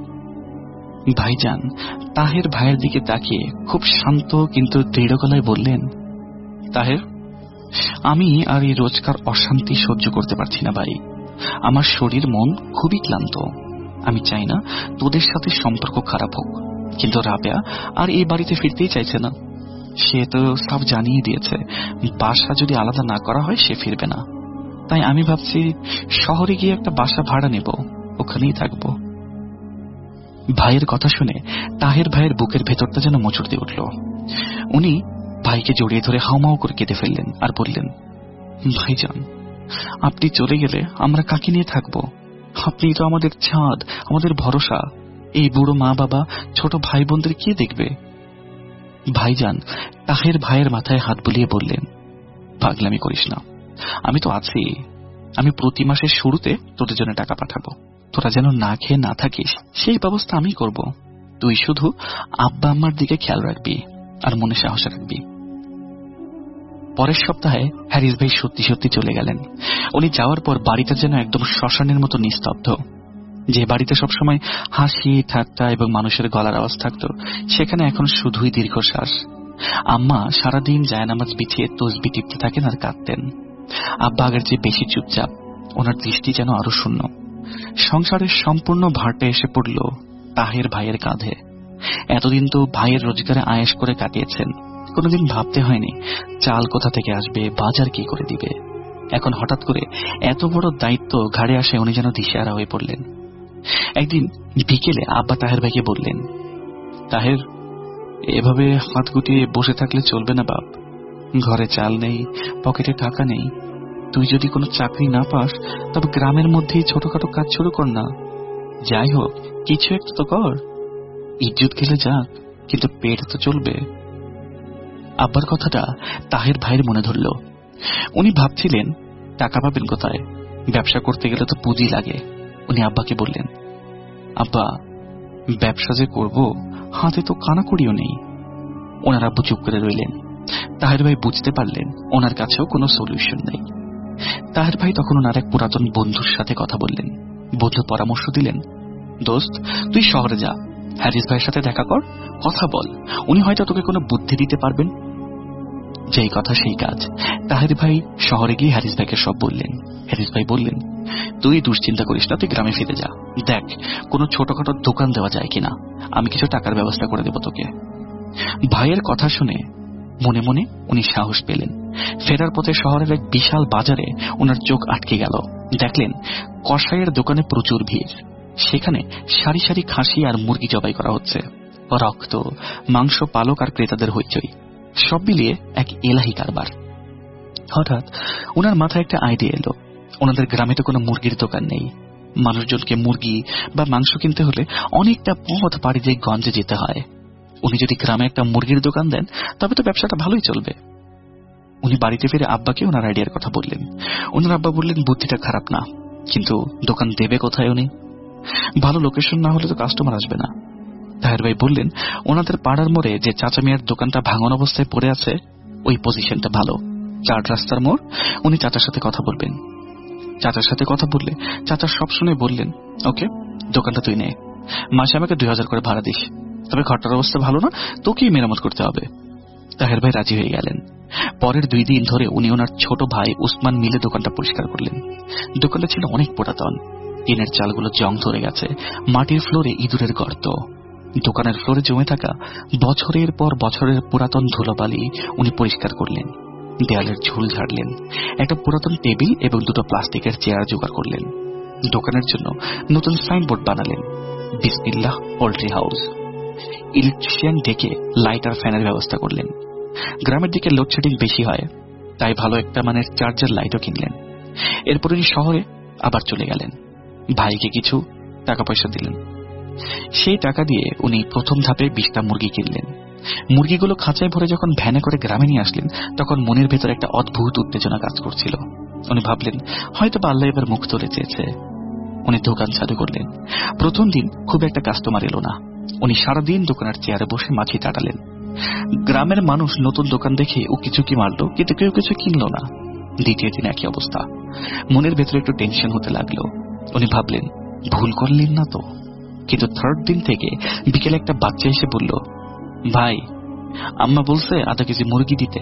ভাইজান তাহের ভাইয়ের দিকে তাকিয়ে খুব শান্ত কিন্তু দৃঢ় গলায় বললেন, তাহের, আমি আর এই রোজকার অশান্তি সহ্য করতে পারছি না ভাই। আমার শরীর মন খুবই ক্লান্ত। আমি চাই না তোদের সাথে সম্পর্ক খারাপ হোক, কিন্তু রাবেয়া আর এই বাড়িতে ফিরতেই চাইছে না। সে তো সব জানিয়ে দিয়েছে, বাসা যদি আলাদা না করা হয় সে ফিরবে না। তাই আমি ভাবছি শহরে গিয়ে একটা বাসা ভাড়া নেব, ওখানেই থাকবো। ভাইয়ের কথা শুনে তাহের ভাইয়ের বুকের ভেতরটা যেন মোচড় দিয়ে উঠল। উনি ভাইকে জড়িয়ে ধরে হাউমাউ করে কেঁদে ফেললেন আর বললেন, ভাইজান, আপনি চলে গেলে আমরা কাকে নিয়ে থাকবো? আপনি তো আমাদের ছাদ, আমাদের ভরসা। এই বুড়ো মা বাবা, ছোট ভাই বোনদের কে দেখবে? ভাইজান তাহের ভাইয়ের মাথায় হাত বুলিয়ে বললেন, পাগলামি করিস না, আমি তো আছি। আমি প্রতি মাসের শুরুতে তোদের জন্য টাকা পাঠাবো। তোরা যেন না খেয়ে না থাকিস সেই ব্যবস্থা আমি করব। তুই শুধু আব্বা আম্মার দিকে খেয়াল রাখবি আর মনে সাহস রাখবি। পরের সপ্তাহে হ্যারিস ভাই সত্যি সত্যি চলে গেলেন। উনি যাওয়ার পর বাড়িটা যেন একদম শ্মশানের মতো নিস্তব্ধ। যে বাড়িতে সবসময় হাসি ঠাট্টা এবং মানুষের গলার আওয়াজ থাকতো, সেখানে এখন শুধুই দীর্ঘশ্বাস। আম্মা সারাদিন জায়নামাজ বিছিয়ে তসবি টিপতে থাকেন আর কাঁদতেন। আব্বা আগের চেয়ে বেশি চুপচাপ, ওনার দৃষ্টি যেন আরো শূন্য। সংসারের সম্পূর্ণ ভারটা এসে পড়ল তাহের ভাইয়ের কাঁধে। এতদিন তো ভাইয়ের রোজগারে আয়েশ করে কাটিয়েছেন, কোনোদিন ভাবতে হয়নি চাল কোথা থেকে আসবে, বাজার কি করে দিবে। এখন হঠাৎ করে এত বড় দায়িত্ব ঘাড়ে আসে, উনি যেন দিশেহারা হয়ে পড়লেন। একদিন বিকেলে আব্বা তাহের ভাইকে বললেন, তাহের, এভাবে হাত গুটিয়ে বসে থাকলে চলবে না বাপ। ঘরে চাল নেই, পকেটে টাকা নেই। তুই যদি কোনো চাকরি না পাস, তবে গ্রামের মধ্যেই ছোটখাটো কাজ শুরু কর না। যাই হোক, কিছু একটা তো কর। ইজ্জত গেলে যাক, কিন্তু পেট তো চলবে। আব্বার কথাটা তাহের ভাইয়ের মনে ধরল। উনি ভাবছিলেন টাকা পাবেন কোথায়, ব্যবসা করতে গেলে তো পুঁজি লাগে। উনি আব্বাকে বললেন, আব্বা ব্যবসা যে করব, হাতে তো কানাকড়িও নেই। ওনার আব্বু চুপ করে রইলেন। তাহের ভাই বুঝতে পারলেন ওনার কাছেও কোনো সলিউশন নেই। তাহের ভাই তখন ওনার এক পুরাতন বন্ধুর সাথে কথা বললেন। বন্ধু পরামর্শ দিলেন, দোস্ত তুই শহরে যা, হ্যারিস ভাইয়ের সাথে দেখা কর, কথা বল, উনি হয়তো তোকে কোনো বুদ্ধি দিতে পারবেন। যেই কথা সেই কাজ। তাহের ভাই শহরে গিয়ে হ্যারিস ভাইকে সব বললেন। হ্যারিস ভাই বললেন, তুই দুশ্চিন্তা করিস না, তুই গ্রামে ফিরে যা, দেখ কোনো ছোটখাটো দোকান দেওয়া যায় কিনা, আমি কিছু টাকার ব্যবস্থা করে দেব তোকে। ভাইয়ের কথা শুনে মনে মনে উনি সাহস পেলেন। ফেরার পথে শহরের এক বিশাল বাজারে ওনার চোখ আটকে গেল। দেখলেন কসাইয়ের দোকানে প্রচুর ভিড়। সেখানে সারি সারি খাসি আর মুরগি জবাই করা হচ্ছে। রক্ত, মাংস, পালক আর ক্রেতাদের হইচই, সব মিলিয়ে এক এলাহি কারবার। হঠাৎ ওনার মাথায় একটা আইডিয়া এলো। ওনাদের গ্রামে তো কোনো মুরগির দোকান নেই। মানুষজনকে মুরগি বা মাংস কিনতে হলে অনেকটা পথ পাড়ি দিয়ে গঞ্জে যেতে হয়। উনি যদি গ্রামে একটা মুরগির দোকান দেন তবে তো ব্যবসাটা ভালোই চলবে। উনি বাড়িতে ফিরে আব্বাকে ওনার আইডিয়ার কথা বললেন। ওনার আব্বা বললেন, বুদ্ধিটা খারাপ না, কিন্তু দোকান দেবে কোথায় উনি? ভালো লোকেশন না হলে তো কাস্টমার আসবে না। তাহের ভাই বললেন, ওনাদের পাড়ার মোড়ে যে চাচা মিয়ার দোকানটা ভাঙন অবস্থায় পড়ে আছে, ওই পজিশনটা ভালো, 4 রাস্তার মোড়। উনি চাচার সাথে কথা বলবেন। চাচার সাথে কথা বললে চাচা সব শুনে বললেন, ওকে, দোকানটা তুই নে, মাসে আমাকে 2000 করে ভাড়া দিস, তবে ঘরটার অবস্থা ভালো না, তোকেই মেরামত করতে হবে। তাহের ভাই রাজি হয়ে গেলেন। পরের 2 দিন ধরে উনি ওনার ছোট ভাই উসমান মিলে দোকানটা পরিষ্কার করলেন। দোকানটা ছিল অনেক পুরাতন, টিনের চালগুলো জং ধরে গেছে, মাটির ফ্লোরে ইঁদুরের গর্ত। দোকানের ফ্লোরে জমে থাকা বছরের পর বছরের পুরাতন ধুলোবালি উনি পরিষ্কার করলেন। দেয়ালের ঝুল ঝাড়লেন, একটা পুরাতন টেবিল এবং 2টো প্লাস্টিকের চেয়ার জোগাড় করলেন। দোকানের জন্য নতুন সাইনবোর্ড বানালেন, বিসমিল্লাহ পোল্ট্রি হাউস। ইলেকট্রিশিয়ান ডেকে লাইট আর ফ্যানের ব্যবস্থা করলেন। গ্রামের দিকে লোডশেডিং বেশি হয়, তাই ভালো একটা মানের চার্জার লাইটও কিনলেন। এরপর উনি শহরে আবার চলে গেলেন। ভাইকে কিছু টাকা পয়সা দিলেন। সেই টাকা দিয়ে উনি প্রথম ধাপে 20টা মুরগি কিনলেন। মুরগিগুলো খাঁচায় ভরে যখন ভ্যানে করে গ্রামে নিয়ে আসলেন, তখন মনের ভেতর একটা অদ্ভুত উত্তেজনা কাজ করছিল। উনি ভাবলেন, হয়তো বা আল্লাহ এবার মুখ তুলে চেয়েছে। উনি দোকান চালু করলেন। প্রথম দিন খুব একটা কাস্টমার এলো না। উনি সারাদিন দোকানের চেয়ারে বসে মাছি টাটালেন। গ্রামের মানুষ নতুন দোকান দেখে ও কিছু মারলো, কিন্তু কেউ কিছু কিনলো না। দ্বিতীয় দিন একই অবস্থা। মনের ভেতরে একটু টেনশন হতে লাগলো। উনি ভাবলেন, ভুল করলেন না তো? কিন্তু 3rd দিন থেকে বিকেলে একটা বাচ্চা এসে বলল, ভাই আম্মা বলছে আধা কেজি মুরগি দিতে।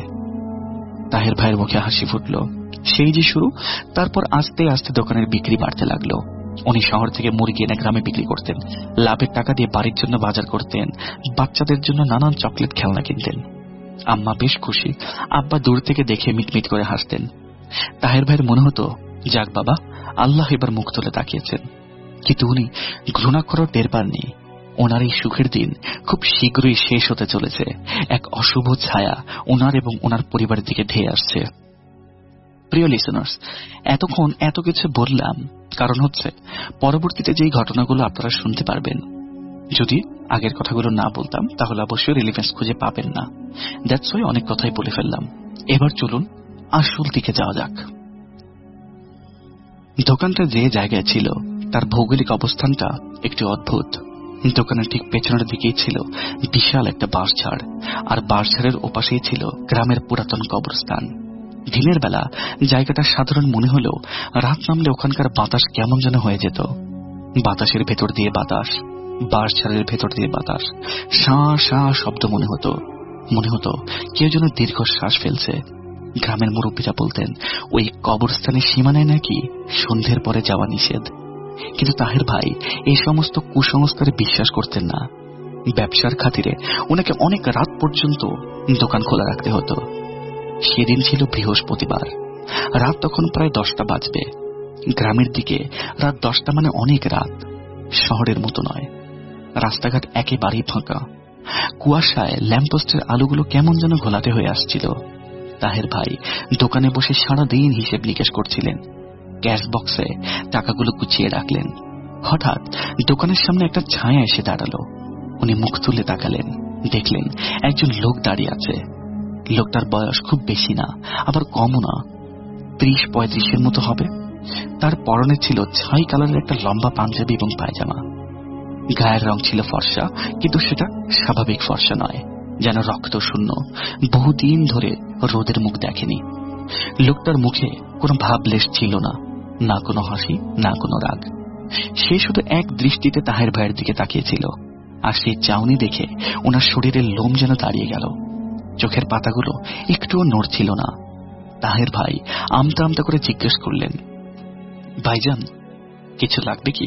তাহের ভাইয়ের মুখে হাসি ফুটল। সেই যে শুরু। তারপর আস্তে আস্তে দোকানের বিক্রি বাড়তে লাগলো। উনি শহর থেকে মুরগি এনে গ্রামে বিক্রি করতেন। লাভের টাকা দিয়ে বাড়ির জন্য বাজার করতেন, বাচ্চাদের জন্য নানান চকলেট খেলনা কিনতেন। আম্মা বেশ খুশি, আব্বা দূর থেকে দেখে মিটমিট করে হাসতেন। তাহের ভাইয়ের মনে হতো, যাক বাবা, আল্লাহ এবার মুখ তুলে তাকিয়েছেন। কিন্তু উনি ঘৃণা করার টের পাননি। ওনার এই সুখের দিন খুব শীঘ্রই শেষ হতে চলেছে। এক অশুভ ছায়া ওনার এবং ওনার পরিবারের দিকে ধেয়ে আসছে। প্রিয় লিসেনার্স, এতক্ষণ এত কিছু বললাম কারণ হচ্ছে পরবর্তীতে যেই ঘটনাগুলো আপনারা শুনতে পারবেন, যদি আগের কথাগুলো না বলতাম তাহলে অবশ্যই রিলিভেন্স খুঁজে পাবেন না। দ্যাটস ওয়াই অনেক কথাই বলে ফেললাম। এবার চলুন আসল দিকে যাওয়া যাক। দোকানটা যে জায়গায় ছিল তার ভৌগোলিক অবস্থানটা একটু অদ্ভুত। দোকানের ঠিক পেছনের দিকেই ছিল বিশাল একটা বাঁশঝাড়, আর বাঁশঝাড়ের ওপাশেই ছিল গ্রামের পুরাতন কবরস্থান। দিনের বেলা জায়গাটা সাধারণ মনে হলেও রাত নামলে ওখানকার বাতাস কেমন যেন হয়ে যেত। বাতাসের ভেতর দিয়ে বাতাস, বাঁশঝাড়ের ভেতর দিয়ে বাতাস, শাঁ শাঁ শব্দ মনে হতো কেউ যেন দীর্ঘশ্বাস ফেলছে। গ্রামের মুরব্বীরা বলতেন ওই কবরস্থানের সীমানায় নাকি সন্ধ্যের পরে যাওয়া নিষেধ। কিন্তু তাহের ভাই এই সমস্ত কুসংস্কারে বিশ্বাস করতেন না। ব্যবসার খাতিরে ওনাকে অনেক রাত পর্যন্ত দোকান খোলা রাখতে হতো। সেদিন ছিল বৃহস্পতিবার। রাত তখন প্রায় 10টা বাজবে। গ্রামের দিকে রাত 10টা মানে অনেক রাত, শহরের মতো নয়। রাস্তাঘাট একেবারেই ফাঁকা। কুয়াশায় ল্যাম্পপোস্টের আলোগুলো কেমন যেন ঘোলাটে হয়ে আসছিল। তাহের ভাই দোকানে বসে সারাদিন হিসেব নিকেশ করছিলেন। ক্যাশ বক্সে টাকাগুলো গুছিয়ে রাখলেন। হঠাৎ দোকানের সামনে একটা ছায়া এসে দাঁড়ালো। উনি মুখ তুলে তাকালেন, দেখলেন একজন লোক দাঁড়িয়ে আছে। লোকটার বয়স খুব বেশি না, আবার কমও না, 30-35 মতো হবে। তার পরনে ছিল ছাই কালারের একটা লম্বা পাঞ্জাবি এবং পায়জামা। গায়ের রং ছিল ফর্সা, কিন্তু সেটা স্বাভাবিক ফর্সা নয়, যেন রক্ত শূন্য, বহুদিন ধরে রোদের মুখ দেখেনি। লোকটার মুখে কোনো ভাবলেশ ছিল না, না কোনো হাসি, না কোনো রাগ। সে শুধু এক দৃষ্টিতে তাহের ভাইয়ের দিকে তাকিয়েছিল, আর সেই চাউনি দেখে ওনার শরীরের লোম যেন দাঁড়িয়ে গেল। চোখের পাতাগুলো একটুও নড়ছিল না। তাহের ভাই আমতা আমতা করে জিজ্ঞেস করলেন, ভাইজান কিছু লাগবে কি?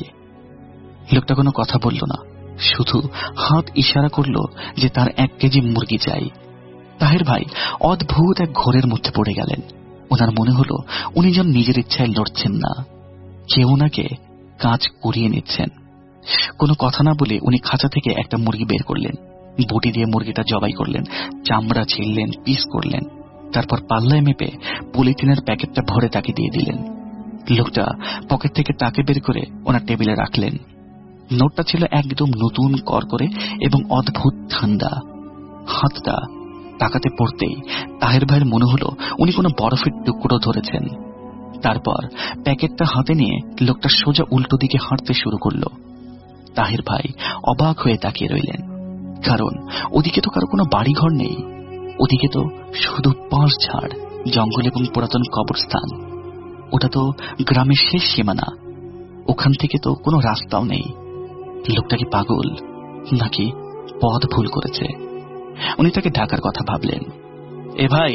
লোকটা কোনো কথা বলল না, শুধু হাত ইশারা করল যে তার 1 কেজি মুরগি চাই। তাহের ভাই অদ্ভুত এক ঘোরের মধ্যে পড়ে গেলেন। ওনার মনে হলো উনি যেন নিজের ইচ্ছায় লড়ছেন না, কেউ ওনাকে কাজ করিয়ে নিচ্ছেন। কোনো কথা না বলে উনি খাঁচা থেকে একটা মুরগি বের করলেন, বটি দিয়ে মুরগিটা জবাই করলেন, চামড়া ছিঁড়লেন, পিস করলেন, তারপর পাল্লায় মেপে পলিথিনের প্যাকেটটা ভরে তাকে দিয়ে দিলেন। লোকটা পকেট থেকে টাকা বের করে ওনার টেবিলে রাখলেন। নোটটা ছিল একদম নতুন, করকরে এবং অদ্ভুত ঠান্ডা। হাতটা টাকাতে পড়তেই তাহের ভাইয়ের মনে হলো উনি কোনো বরফের টুকরো ধরেছেন। তারপর প্যাকেটটা হাতে নিয়ে লোকটা সোজা উল্টো দিকে হাঁটতে শুরু করলো। তাহের ভাই অবাক হয়ে তাকিয়ে রইলেন, কারণ ওদিকে তো কারো কোনো বাড়িঘর নেই, ওদিকে তো শুধু পাঁশ ঝাড়, জঙ্গল এবং পুরাতন কবরস্থান। ওটা তো গ্রামের শেষ সীমানা, ওখান থেকে তো কোনো রাস্তাও নেই। লোকটা কি পাগল, নাকি পথ ভুল করেছে? উনি তাকে ঢাকার কথা ভাবলেন। এ ভাই,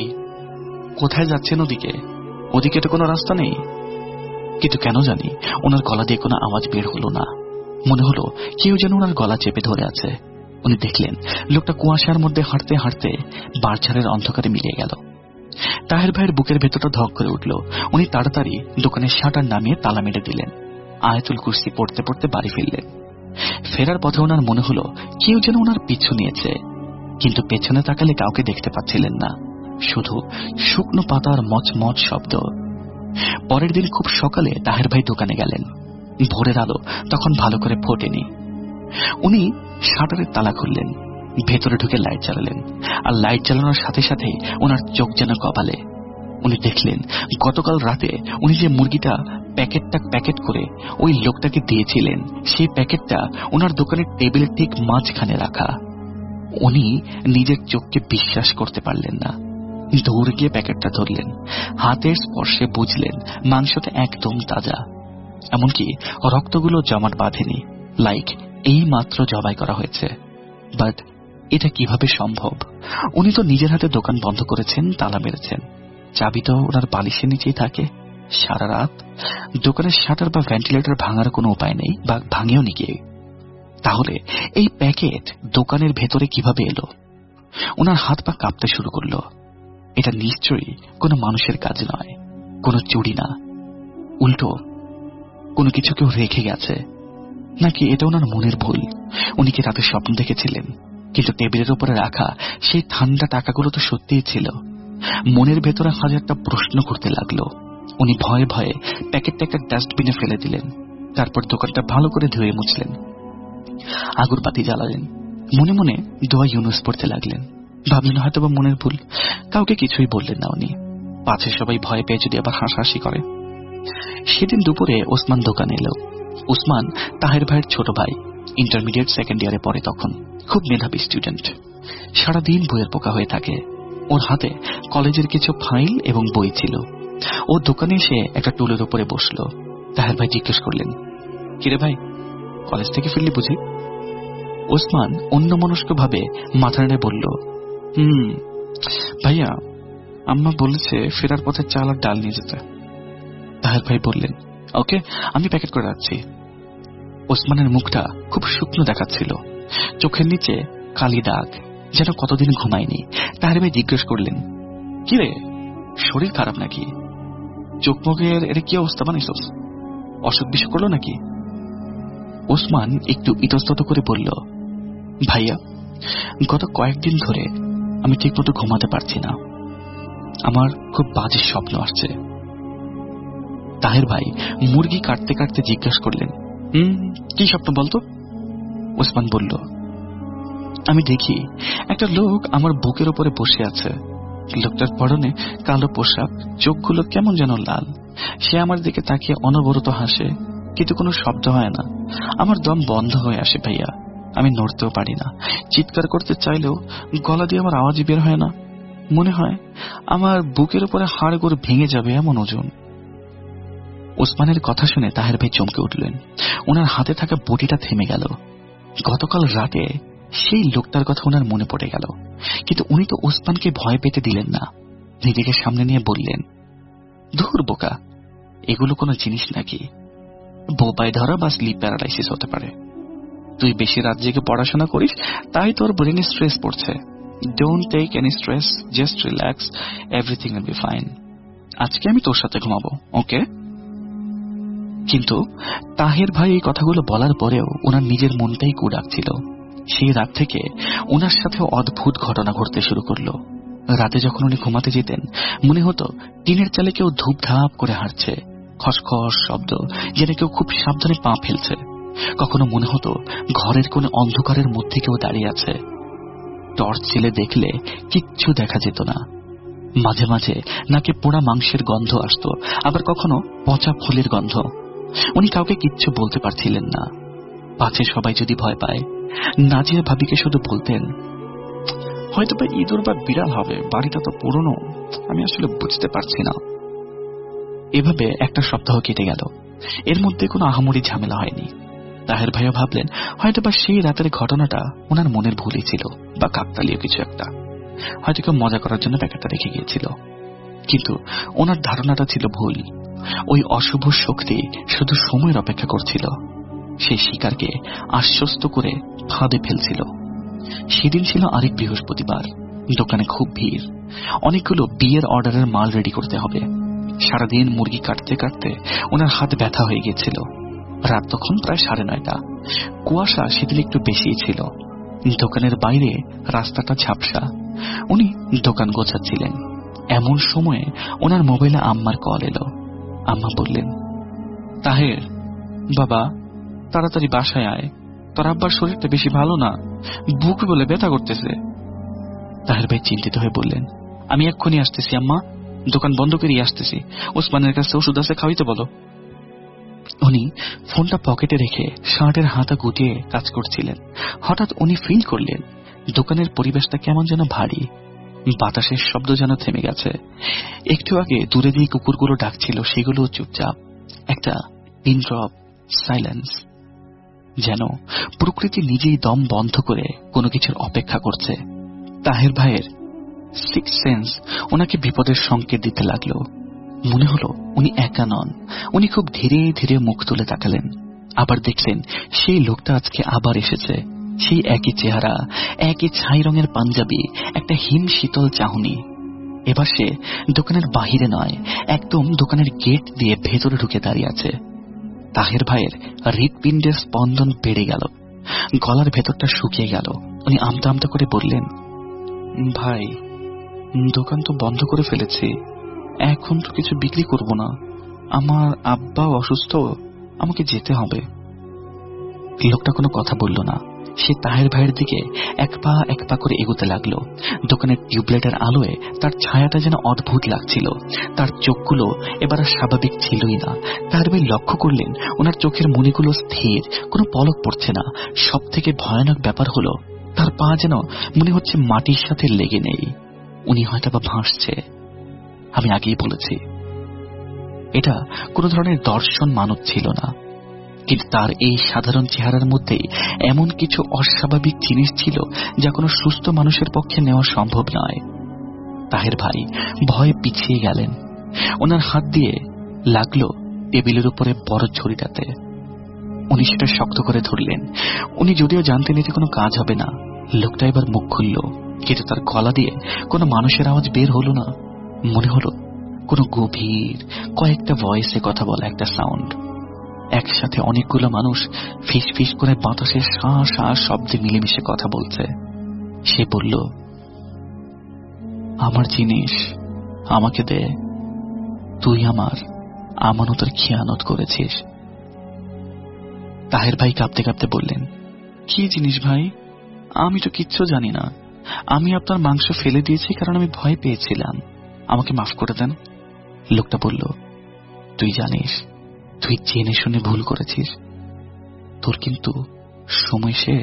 কোথায় যাচ্ছেন? ওদিকে ওদিকে তো কোনো রাস্তা নেই। কিন্তু কেন জানি ওনার গলা দিয়ে কোনো আওয়াজ বের হলো না। মনে হলো কেউ যেন ওনার গলা চেপে ধরে আছে। উনি দেখলেন লোকটা কুয়াশার মধ্যে হাঁটতে হাঁটতে বারঝাড়ের অন্ধকারে মিলিয়ে গেল। তাহের ভাইয়ের বুকের ভেতরটা ধক করে উঠল। উনি তাড়াতাড়ি দোকানের শাটার নামিয়ে তালা মেরে দিলেন। আয়াতুল কুরসি পড়তে পড়তে বাড়ি ফিরলেন। ফেরার পথে ওনার মনে হলো কেউ যেন ওনার পিছু নিয়েছে, কিন্তু পেছনে তাকালে কাউকে দেখতে পাচ্ছিলেন না, শুধু শুকনো পাতার মচমচ শব্দ। পরের দিন খুব সকালে তাহের ভাই দোকানে গেলেন। ভোরের আলো তখন ভালো করে ফোটেনি। উনি শাটারের তালা খুললেন, ভেতরে ঢুকে লাইট জ্বালালেন, আর লাইট জ্বালানোর সাথে সাথে ওনার চোখ যেন কপালে। উনি দেখলেন গতকাল রাতে উনি যে মুরগিটা প্যাকেট করে ওই লোকটাকে দিয়েছিলেন, সেই প্যাকেটটা ওনার দোকানের টেবিলের ঠিক মাঝখানে রাখা। উনি নিজের চোখকে বিশ্বাস করতে পারলেন না। দৌড়ে গিয়ে প্যাকেটটা ধরলেন। হাতের স্পর্শে বুঝলেন মাংসটা একদম তাজা, এমনকি রক্তগুলো জমাট বাঁধেনি, লাইক এই মাত্র জবাই করা হয়েছে। বাট এটা কিভাবে সম্ভব? উনি তো নিজের হাতে দোকান বন্ধ করেছেন, তালা মেরেছেন, চাবি তো ওনার বালিশের নিচেই থাকে। সারা রাত দোকানের শাটার বা ভেন্টিলেটর ভাঙার কোনো উপায় নেই, বা ভাঙেও নি কেউ। তাহলে এই প্যাকেট দোকানের ভেতরে কিভাবে এলো? ওনার হাত পা কাঁপতে শুরু করলো। এটা নিশ্চয়ই কোনো মানুষের কাজ নয়, কোনো চুরি না, উল্টো কোনো কিছু কেউ রেখে গেছে। নাকি এটা ওনার মনের ভুল? উনি কি রাতে স্বপ্ন দেখেছিলেন? কিন্তু টেবিলের উপরে রাখা সেই ঠান্ডা টাকাগুলো তো সত্যিই ছিল। মনের ভেতরে হাজারটা প্রশ্ন করতে লাগলো। উনি ভয়ে ভয়ে প্যাকেটটা একটা ডাস্টবিনে ফেলে দিলেন। তারপর দোকানটা ভালো করে ধুয়ে মুছলেন, আগরবাতি জ্বালালেন, মনে মনে দোয়া ইউনুস পড়তে লাগলেন। ভাবলেন হয়তো বা মনের ভুল, কাউকে কিছুই বললেন না উনি, পাছে সবাই ভয় পেয়ে যদি আবার হাসাহাসি করে। সেদিন দুপুরে ওসমান দোকানে এলো। ওসমান তাহের ভাইয়ের ছোট ভাই, ইন্টারমিডিয়েট 2nd ইয়ারে পড়ে তখন, খুব মেধাবী স্টুডেন্ট। সারাদিন বইয়ের পোকা হয়ে থাকে। ওর হাতে কলেজের কিছু ফাইল এবং বই ছিল। ও দোকানে এসে একটা টুলের উপরে বসলো। তাহের ভাই জিজ্ঞেস করলেন, কিরে ভাই, কলেজ থেকে ফিরলি বুঝি? ওসমান অন্যমনস্ক ভাবে মাথা নেড়ে বলল, ভাইয়া, আম্মা বলেছে ফেরার পথে চাল আর ডাল নিয়ে যেতে। তাহের ভাই বললেন, ওকে, আমি প্যাকেট করে রাখছি। ওসমানের মুখটা খুব শুকনো দেখাচ্ছিল, চোখের নিচে কালি দাগ, যেন কতদিন ঘুমায়নি। তাহের ভাই জিজ্ঞেস করলেন, কিরে, শরীর খারাপ নাকি? চোখ মুখের এটা কি অবস্থা বানাইছস? অসুখ বিসুখ করলো নাকি? ওসমান একটু ইতস্তত করে বলল, ভাইয়া, গত কয়েকদিন ধরে আমি ঠিক মতো ঘুমাতে পারছি না, আমার খুব বাজে স্বপ্ন আসছে। তাহের ভাই মুরগি কাটতে কাটতে জিজ্ঞেস করলেন, কি স্বপ্ন বলতো? ওসমান বলল, আমি দেখি একটা লোক আমার বুকের উপরে বসে আছে, লোকটার পরনে কালো পোশাক, চোখগুলো কেমন যেন লাল। সে আমার দিকে তাকিয়ে অনবরত হাসে, কিন্তু কোনো শব্দ হয় না। আমার দম বন্ধ হয়ে আসে ভাইয়া। আমি নড়তেও পারি না, চিৎকার করতে চাইলেও গলা দিয়ে আমার আওয়াজই বের হয় না। মনে হয় আমার বুকের উপরে হাড়গোড় ভেঙে যাবে, এমন ওজন। ওসমানের কথা শুনে তাহের ভাই চমকে উঠলেন। ওনার হাতে থাকা বটিটা থেমে গেল। গতকাল রাতে সেই লোকটার কথা ওনার মনে পড়ে গেল, কিন্তু উনি তো ওসমানকে ভয় পেতে দিলেন না। নিজেকে সামনে নিয়ে বললেন, ধুর বোকা, এগুলো কোনো জিনিস নাকি? বোবায় ধরা বা স্লিপ প্যারালাইসিস হতে পারে। তুই বেশি রাত জেগে পড়াশোনা করিস, তাই তোর ব্রেনে স্ট্রেস পড়ছে। Don't take any stress, just relax, everything will be fine. আজকে আমি তোর সাথে ঘুমাবো, ওকে? কিন্তু তাহের ভাই এই কথাগুলো বলার পরেও ওনার নিজের মনটাই কু ডাকছিল। সেই রাত থেকে ওনার সাথে অদ্ভুত ঘটনা ঘটতে শুরু করলো। রাতে যখন উনি ঘুমাতে যেতেন, মনে হতো টিনের চালে কেউ ধূপধাপ করে হাঁটছে, খসখস শব্দ, যেন কেউ খুব সাবধানে পা ফেলছে। কখনো মনে হতো ঘরের কোন অন্ধকারের মধ্যে কেউ দাঁড়িয়ে আছে। টর্চ জ্বেলে দেখলে কিচ্ছু দেখা যেত না। মাঝে মাঝে নাকে পোড়া মাংসের গন্ধ আসতো, আবার কখনো পচা ফুলের গন্ধ। উনি কাউকে কিচ্ছু বলতে পারছিলেন না, পাছে সবাই যদি ভয় পায়। নাজিয়া ভাবিকে শুধু বলতেন, হয়তো বা ইঁদুর বা বিড়াল হবে, বাড়িটা তো পুরনো, আমি আসলে বুঝতে পারছি না। এভাবে একটা সপ্তাহ কেটে গেল। এর মধ্যে কোনো আহামরি ঝামেলা হয়নি। তাহের ভাইও ভাবলেন হয়তো বা সেই রাতের ঘটনাটা ওনার মনের ভুলই ছিল, বা কাকতালীয় কিছু একটা। হয়তো কেউ মজা করার জন্য ব্যাপারটা রেখে গিয়েছিল। কিন্তু ওনার ধারণাটা ছিল ভুল। ওই অশুভ শক্তি শুধু সময়ের অপেক্ষা করছিল, সেই শিকারকে আশ্বস্ত করে ফাঁদে ফেলছিল। সেদিন ছিল আরেক বৃহস্পতিবার। দোকানে খুব ভিড়। অনেকগুলো বিয়ের অর্ডারের মাল রেডি করতে হবে। সারাদিন মুরগি কাটতে কাটতে ওনার হাত ব্যথা হয়ে গিয়েছিল। রাত তখন প্রায় 9:30। কুয়াশা সেদিন একটু বেশি ছিল। দোকানের বাইরে রাস্তাটা ঝাপসা। উনি দোকান গোছাচ্ছিলেন। এমন সময়ে ওনার মোবাইলে আম্মার কল এলো। আম্মা বললেন, তাহের বাবা, তাড়াতাড়ি বাসায় আয়, তোর আব্বার শরীরটা বেশি ভালো না, বুক বলে ব্যথা করতেছে। তাহের ভাই চিন্তিত হয়ে বললেন, আমি এক্ষুনি আসতেছি আম্মা, দোকান বন্ধ করেই আসতেছি। ওসমানের কাছে ওষুধ আছে, খাওয়াইতে বলো। উনি ফোনটা পকেটে রেখে শার্টের হাতা গুটিয়ে কাজ করছিলেন। হঠাৎ উনি ফিল করলেন দোকানের পরিবেশটা কেমন যেন ভারী। বাতাসের শব্দ যেন থেমে গেছে। একটু আগে দূরে দিয়ে কুকুরগুলো ডাকছিল, সেগুলো চুপচাপ। একটা পিন ড্রপ সাইলেন্স, যেন প্রকৃতি নিজেই দম বন্ধ করে কোনো কিছুর অপেক্ষা করছে। তাহের ভাইয়ের সিক্স সেন্স ওনাকে বিপদের সংকেত দিতে লাগলো। মনে হলো উনি একা নন। উনি খুব ধীরে ধীরে মুখ তুলে তাকালেন। আবার দেখলেন সেই লোকটা আজকে আবার এসেছে। সেই একই চেহারা, একই ছাই রঙের পাঞ্জাবি, একটা হিম শীতল চাহনি। এবার সে দোকানের বাহিরে নয়, একদম দোকানের গেট দিয়ে ভেতরে ঢুকে দাঁড়িয়ে আছে। তাহের ভাইয়ের হৃৎপিণ্ডের স্পন্দন বেড়ে গেল, গলার ভেতরটা শুকিয়ে গেল। উনি আমতা আমতা করে বললেন, ভাই, দোকান তো বন্ধ করে ফেলেছি, এখন তো কিছু বিক্রি করব না, আমার আব্বাও অসুস্থ, আমাকে যেতে হবে। লোকটা কোনো কথা বলল না। সে তাহের ভাইয়ের দিকে এক পা করে এগোতে লাগলো। দোকানের টিউবলাইটের আলোয় তার ছায়াটা যেন অদ্ভুত লাগছিল। তার চোখগুলো এবার আর স্বাভাবিক ছিলই না। তাহের ভাই লক্ষ্য করলেন ওনার চোখের মণিগুলো স্থির, কোনো পলক পড়ছে না। সব থেকে ভয়ানক ব্যাপার হলো তার পা যেন মনে হচ্ছে মাটির সাথে লেগে নেই। উনি হয়তো বা ভাসছে। আমি আগেই বলেছি, এটা কোন ধরনের দর্শন মানব ছিল না, কিন্তু তার এই সাধারণ চেহারার মধ্যেই এমন কিছু অস্বাভাবিক জিনিস ছিল যা কোনো সুস্থ মানুষের পক্ষে নেওয়া সম্ভব নয়। তাহের ভাই ভয়ে পিছিয়ে গেলেন। ওনার হাত দিয়ে লাগলো টেবিলের উপরে বড় ছড়িটাতে। উনি সেটা শক্ত করে ধরলেন। উনি যদিও জানতেন এতে কোনো কাজ হবে না। লোকটা এবার মুখ খুলল, কিন্তু তার গলা দিয়ে কোনো মানুষের আওয়াজ বের হলো না। মনে হলো কোনো গভীর কয়েকটা ভয়েসে কথা বলা একটা সাউন্ড। একসাথে অনেকগুলো মানুষ ফিস ফিস করে বাতাসের শাঁ শাঁ শব্দে মিলেমিশে কথা বলছে। সে বলল, আমার জিনিস আমাকে দে, তুই আমার আমানতের খিয়ানত করেছিস। তাহের ভাই কাঁপতে কাঁপতে বললেন, কি জিনিস ভাই? আমি তো কিচ্ছু জানি না, আমি আপনার মাংস ফেলে দিয়েছি কারণ আমি ভয় পেয়েছিলাম, আমাকে মাফ করে দেন। লোকটা বলল, তুই জানিস তুই জেনে শুনে ভুল করেছিস, তোর কিন্তু সময় শেষ।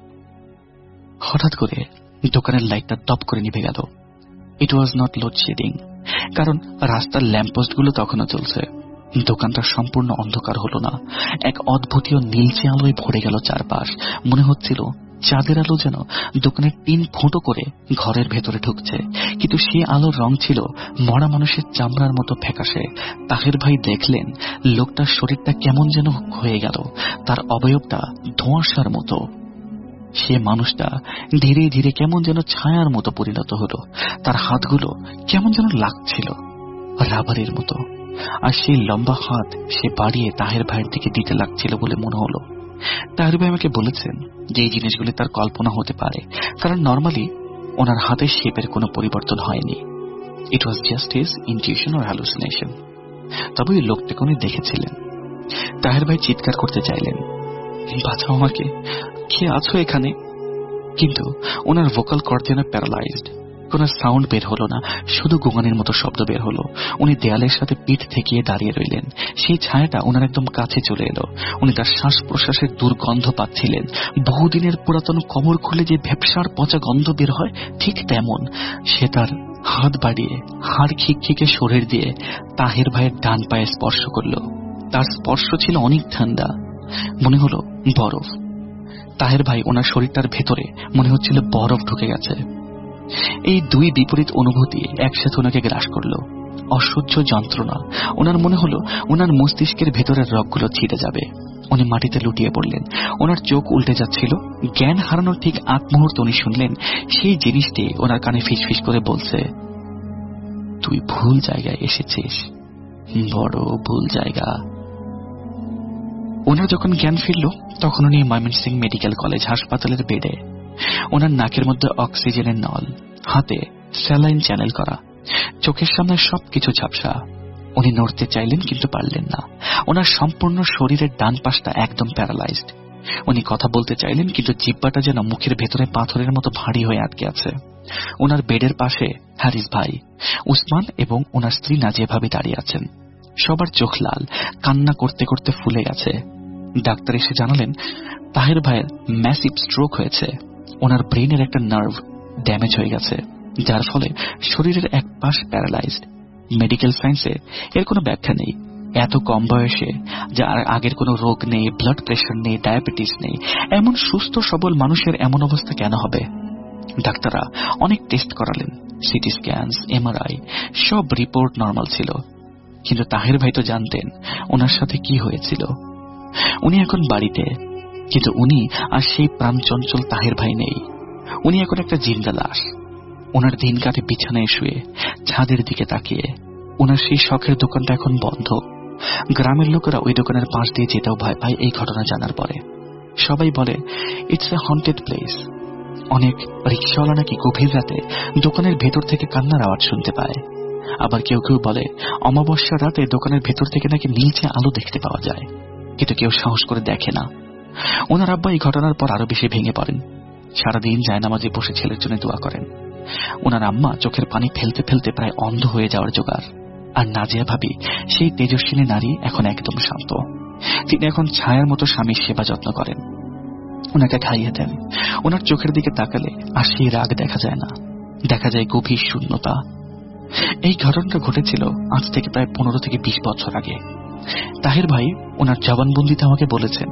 হঠাৎ করে দোকানের লাইটটা দপ করে নিভে গেল। ইট ওয়াজ নট লোডশেডিং, কারণ রাস্তার ল্যাম্পপোস্টগুলো তখনও চলছে। দোকানটা সম্পূর্ণ অন্ধকার হলো না, এক অদ্ভুতীয় নীলচে আলোয় ভরে গেল চারপাশ। মনে হচ্ছিল চাঁদের আলো যেন দোকানের টিন ফুটো করে ঘরের ভেতরে ঢুকছে, কিন্তু সে আলোর রং ছিল মরা মানুষের চামড়ার মতো ফ্যাকাশে। তাহের ভাই দেখলেন লোকটার শরীরটা কেমন যেন হয়ে গেল, তার অবয়বটা ধোঁয়াশার মতো। সে মানুষটা ধীরে ধীরে কেমন যেন ছায়ার মতো পরিণত হলো, তার হাতগুলো কেমন যেন লাগছিল রাবারের মতো, আর সেই লম্বা হাত সে বাড়িয়ে তাহের ভাইয়ের দিকে দিতে লাগছিল বলে মনে হলো। তাহের ভাই আমাকে বলেছেন যে এই জিনিসগুলি তার কল্পনা হতে পারে, কারণ নর্মালি ওনার হাতের শেপের কোনো পরিবর্তন হয়নি। It was just his intuition or hallucination. তবে ওই লোকটাকে উনি দেখেছিলেন। তাহের ভাই চিৎকার করতে চাইলেন, বাঁচাও আমাকে, কে আছো এখানে? কিন্তু ওনার ভোকাল কর্ড যেন প্যারালাইজড, কোন সাউন্ড বের হলো না, শুধু গোঙানির মতো শব্দ বের হলো। উনি দেয়ালের সাথে পিঠ ঠেকিয়ে দাঁড়িয়ে রইলেন। সেই ছায়াটা ওনার একদম কাছে চলে এলো। উনি তার শ্বাস প্রশ্বাসের দুর্গন্ধ পাচ্ছিলেন। বহুদিনের পুরাতন কবর খুলে যে ভ্যাপসার পচা গন্ধ বের হয়, ঠিক তেমন। সে তার হাত বাড়িয়ে হাড় খিকখিকে শরীর দিয়ে তাহের ভাইয়ের ডান পায়ে স্পর্শ করল। তার স্পর্শ ছিল অনেক ঠান্ডা, মনে হলো বরফ। তাহের ভাই ওনার শরীরটার ভেতরে মনে হচ্ছিল বরফ ঢুকে গেছে। এই দুই বিপরীত অনুভূতি একসাথে ওনাকে গ্রাস করল। অসহ্য যন্ত্রণা। ওনার মনে হলো ওনার মস্তিষ্কের ভেতরের রগগুলো ছিঁড়ে যাবে। উনি মাটিতে লুটিয়ে পড়লেন। ওনার চোখ উল্টে যাচ্ছিল। জ্ঞান হারানোর ঠিক আগ মুহূর্তে উনি শুনলেন সেই জিনিসটি ওনার কানে ফিসফিস করে বলছে, তুই ভুল জায়গায় এসেছিস, বড় ভুল জায়গা। ওনার যখন জ্ঞান ফিরল তখন উনি ময়মনসিংহ মেডিকেল কলেজ হাসপাতালের বেডে। ওনার নাকের মধ্যে অক্সিজেনের নল, হাতে স্যালাইন চ্যানেল করা, চোখের সামনে সবকিছু ঝাপসা। উনি নড়তে চাইলেন কিন্তু পারলেন না। ওনার সম্পূর্ণ শরীরের ডান পাশটা একদম প্যারালাইজড। উনি কথা বলতে চাইলেন কিন্তু জিহ্বাটা যেন মুখের ভেতরে পাথরের মতো ভারী হয়ে আটকে আছে। ওনার বেডের পাশে হ্যারিস ভাই, উসমান এবং ওনার স্ত্রী নাজিয়া ভাবি দাঁড়িয়ে আছেন। সবার চোখ লাল, কান্না করতে করতে ফুলে গেছে। ডাক্তার এসে জানালেন তাহের ভাইয়ের ম্যাসিভ স্ট্রোক হয়েছে। ওনার ব্রেনের একটা নার্ভ ড্যামেজ হয়ে গেছে, যার ফলে শরীরের এক পাশ প্যারালাইজড। মেডিকেল সায়েন্সে এর কোনো ব্যাখ্যা নেই। এত কম বয়সে, যার আগের কোনো রোগ নেই, ব্লাড প্রেশার নেই, ডায়াবেটিস নেই, এমন সুস্থ সবল মানুষের এমন অবস্থা কেন হবে? ডাক্তাররা অনেক টেস্ট করালেন, সিটি স্ক্যান, এমআরআই, সব রিপোর্ট নর্মাল ছিল। কিন্তু তাহের ভাই তো জানতেন ওনার সাথে কি হয়েছিল। উনি এখন বাড়িতে, কিন্তু উনি আর সেই প্রাণচঞ্চল তাহের ভাই নেই। উনি এখন একটা জিন্দা লাশ। ওনার দিন কাটে বিছানায় শুয়ে, ছাদের দিকে তাকিয়ে। ওনার সেই শখের দোকানটা এখন বন্ধ। গ্রামের লোকেরা ওই দোকানের পাশ দিয়ে যেতেও ভয় পায় এই ঘটনা জানার পরে। সবাই বলে ইটস এ হন্টেড প্লেস। অনেক রিক্সাওয়ালা নাকি গভীর রাতে দোকানের ভেতর থেকে কান্নার আওয়াজ শুনতে পায়। আবার কেউ কেউ বলে অমাবস্যার রাতে দোকানের ভেতর থেকে নাকি নীলচে আলো দেখতে পাওয়া যায়, কিন্তু কেউ সাহস করে দেখে না। ওনার আব্বা এই ঘটনার পর আরো বেশি ভেঙে পড়েন। সারাদিন জায়নামাজে বসে ছেলের জন্য দোয়া করেন। ওনার আম্মা চোখের পানি ফেলতে ফেলতে প্রায় অন্ধ হয়ে যাওয়ার জোগাড়। আর নাজিয়া ভাবি, সেই তেজস্বিনী নারী, এখন একদম শান্ত। তিনি এখন ছায়ার মতো স্বামীর সেবা যত্ন করেন, ওনাকে খাইয়ে দেন। ওনার চোখের দিকে তাকালে আর সেই রাগ দেখা যায় না, দেখা যায় গভীর শূন্যতা। এই ঘটনাটা ঘটেছিল আজ থেকে প্রায় 15 থেকে 20 বছর আগে। তাহের ভাই ওনার জবানবন্দিতে আমাকে বলেছেন,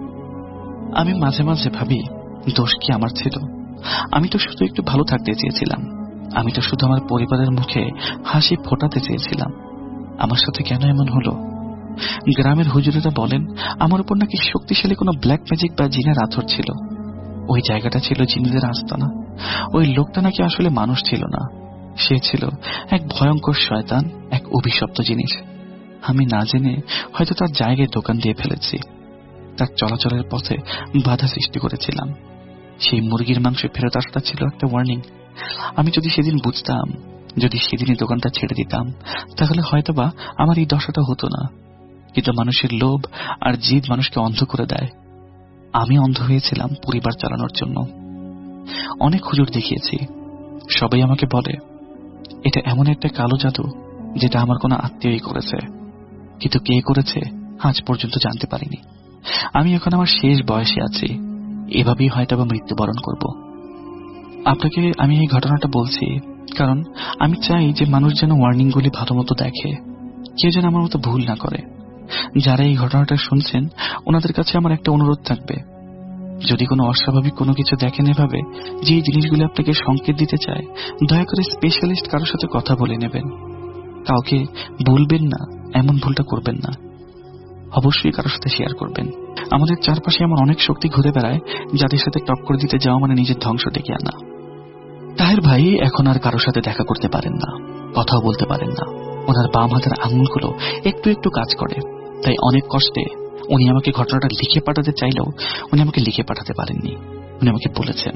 আমি মাঝে মাঝে ভাবি দোষ কি আমার ছিল? আমি তো শুধু একটু ভালো থাকতে চেয়েছিলাম। আমি তো শুধু আমার পরিবারের মুখে হাসি ফোটাতে চেয়েছিলাম। আমার সাথে কেন এমন হলো? গ্রামের হুজুরেরা বলেন আমার উপর নাকি শক্তিশালী কোনো ব্ল্যাক ম্যাজিক বা জিনের আথর ছিল। ওই জায়গাটা ছিল জিনেদের আস্তানা। ওই লোকটা নাকি আসলে মানুষ ছিল না, সে ছিল এক ভয়ঙ্কর শয়তান, এক অভিশপ্ত জিনিস। আমি না জেনে হয়তো তার জায়গায় দোকান দিয়ে ফেলেছি, তার চলাচলের পথে বাধা সৃষ্টি করেছিলাম। সেই মুরগির মাংস ফেরত আসাটা ছিল একটা ওয়ার্নিং। আমি যদি সেদিন বুঝতাম, যদি সেদিনই দোকানটা ছেড়ে দিতাম, তাহলে হয়তোবা আমার এই দশাটা হতো না। কিন্তু মানুষের লোভ আর জিদ মানুষকে অন্ধ করে দেয়। আমি অন্ধ হয়েছিলাম পরিবার চালানোর জন্য। অনেক হুজুর দেখিয়েছি, সবাই আমাকে বলে এটা এমন একটা কালো জাদু যেটা আমার কোনো আত্মীয়ই করেছে, কিন্তু কে করেছে আজ পর্যন্ত জানতে পারিনি। আমি এখন আমার শেষ বয়সে আছি, এভাবেই হয়তো বা মৃত্যুবরণ করব। আপনাকে আমি এই ঘটনাটা বলছি কারণ আমি চাই যে মানুষ যেন ওয়ার্নিংগুলি ভালো মতো দেখে, কেউ যেন আমার মতো ভুল না করে। যারা এই ঘটনাটা শুনছেন ওনাদের কাছে আমার একটা অনুরোধ থাকবে, যদি কোনো অস্বাভাবিক কোনো কিছু দেখেন এভাবে যে জিনিসগুলো আপনাকে সংকেত দিতে চায়, দয়া করে স্পেশালিস্ট কারোর সাথে কথা বলে নেবেন। কাউকে বলবেন না, এমন ভুলটা করবেন না। অবশ্যই কারোর সাথে শেয়ার করবেন। আমাদের চারপাশে এমন অনেক শক্তি ঘুরে বেড়ায় যাদের সাথে টক্কর দিতে যাওয়া মানে নিজের ধ্বংস ডেকে আনা। তাহের ভাই এখন আর কারোর সাথে দেখা করতে পারেন না, কথাও বলতে পারেন না। ওনার বাম হাতের আঙুলগুলো একটু একটু কাজ করে, তাই অনেক কষ্টে উনি আমাকে ঘটনাটা লিখে পাঠাতে চাইলেও উনি আমাকে লিখে পাঠাতে পারেননি। উনি আমাকে বলেছেন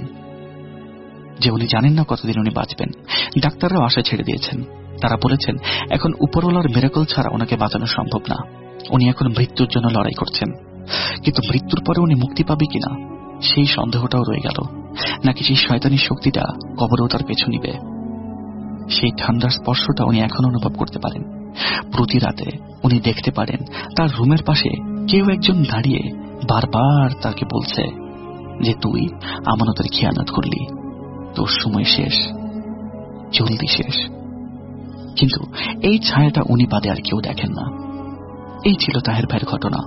যে উনি জানেন না কতদিন উনি বাঁচবেন। ডাক্তাররাও আশা ছেড়ে দিয়েছেন। তারা বলেছেন এখন উপরওয়ালার মিরাকল ছাড়া ওনাকে বাঁচানো সম্ভব না। উনি এখন মৃত্যুর জন্য লড়াই করছেন, কিন্তু মৃত্যুর পরে উনি মুক্তি পাবে কিনা সেই সন্দেহটাও রয়ে গেল। নাকি সেই শয়তানি শক্তিটা কবরেও তার পেছু নিবে, সেই ঠান্ডার স্পর্শটা উনি এখন অনুভব করতে পারেন। প্রতি রাতে উনি দেখতে পারেন তার রুমের পাশে কেউ একজন দাঁড়িয়ে বারবার তাকে বলছে যে তুই আমানতের খেয়ানত করলি, তোর সময় শেষ, জলদি শেষ। কিন্তু এই ছায়াটা উনি বাদে আর কেউ দেখেন না। এই ছিল তাহের ভাইয়ের ঘটনা।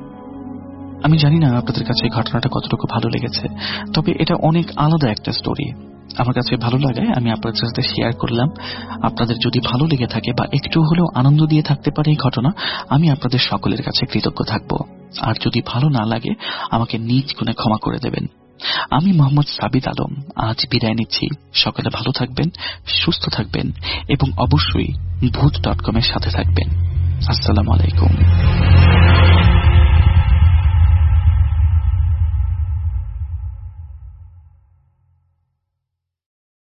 আমি জানি না আপনাদের কাছে এই ঘটনাটা কতটুকু ভালো লেগেছে, তবে এটা অনেক আলাদা একটা স্টোরি। আমার কাছে ভালো লাগায় আমি আপনাদের সাথে শেয়ার করলাম। আপনাদের যদি ভালো লেগে থাকে বা একটু হলেও আনন্দ দিয়ে থাকতে পারে এই ঘটনা, আমি আপনাদের সকলের কাছে কৃতজ্ঞ থাকব। আর যদি ভালো না লাগে আমাকে নিজ গুণে ক্ষমা করে দেবেন। আমি মোহাম্মদ সাবিত আলম আজ বিদায় নিচ্ছি। সকলে ভালো থাকবেন, সুস্থ থাকবেন এবং অবশ্যই ভূত.com এর সাথে থাকবেন। আসসালামু আলাইকুম।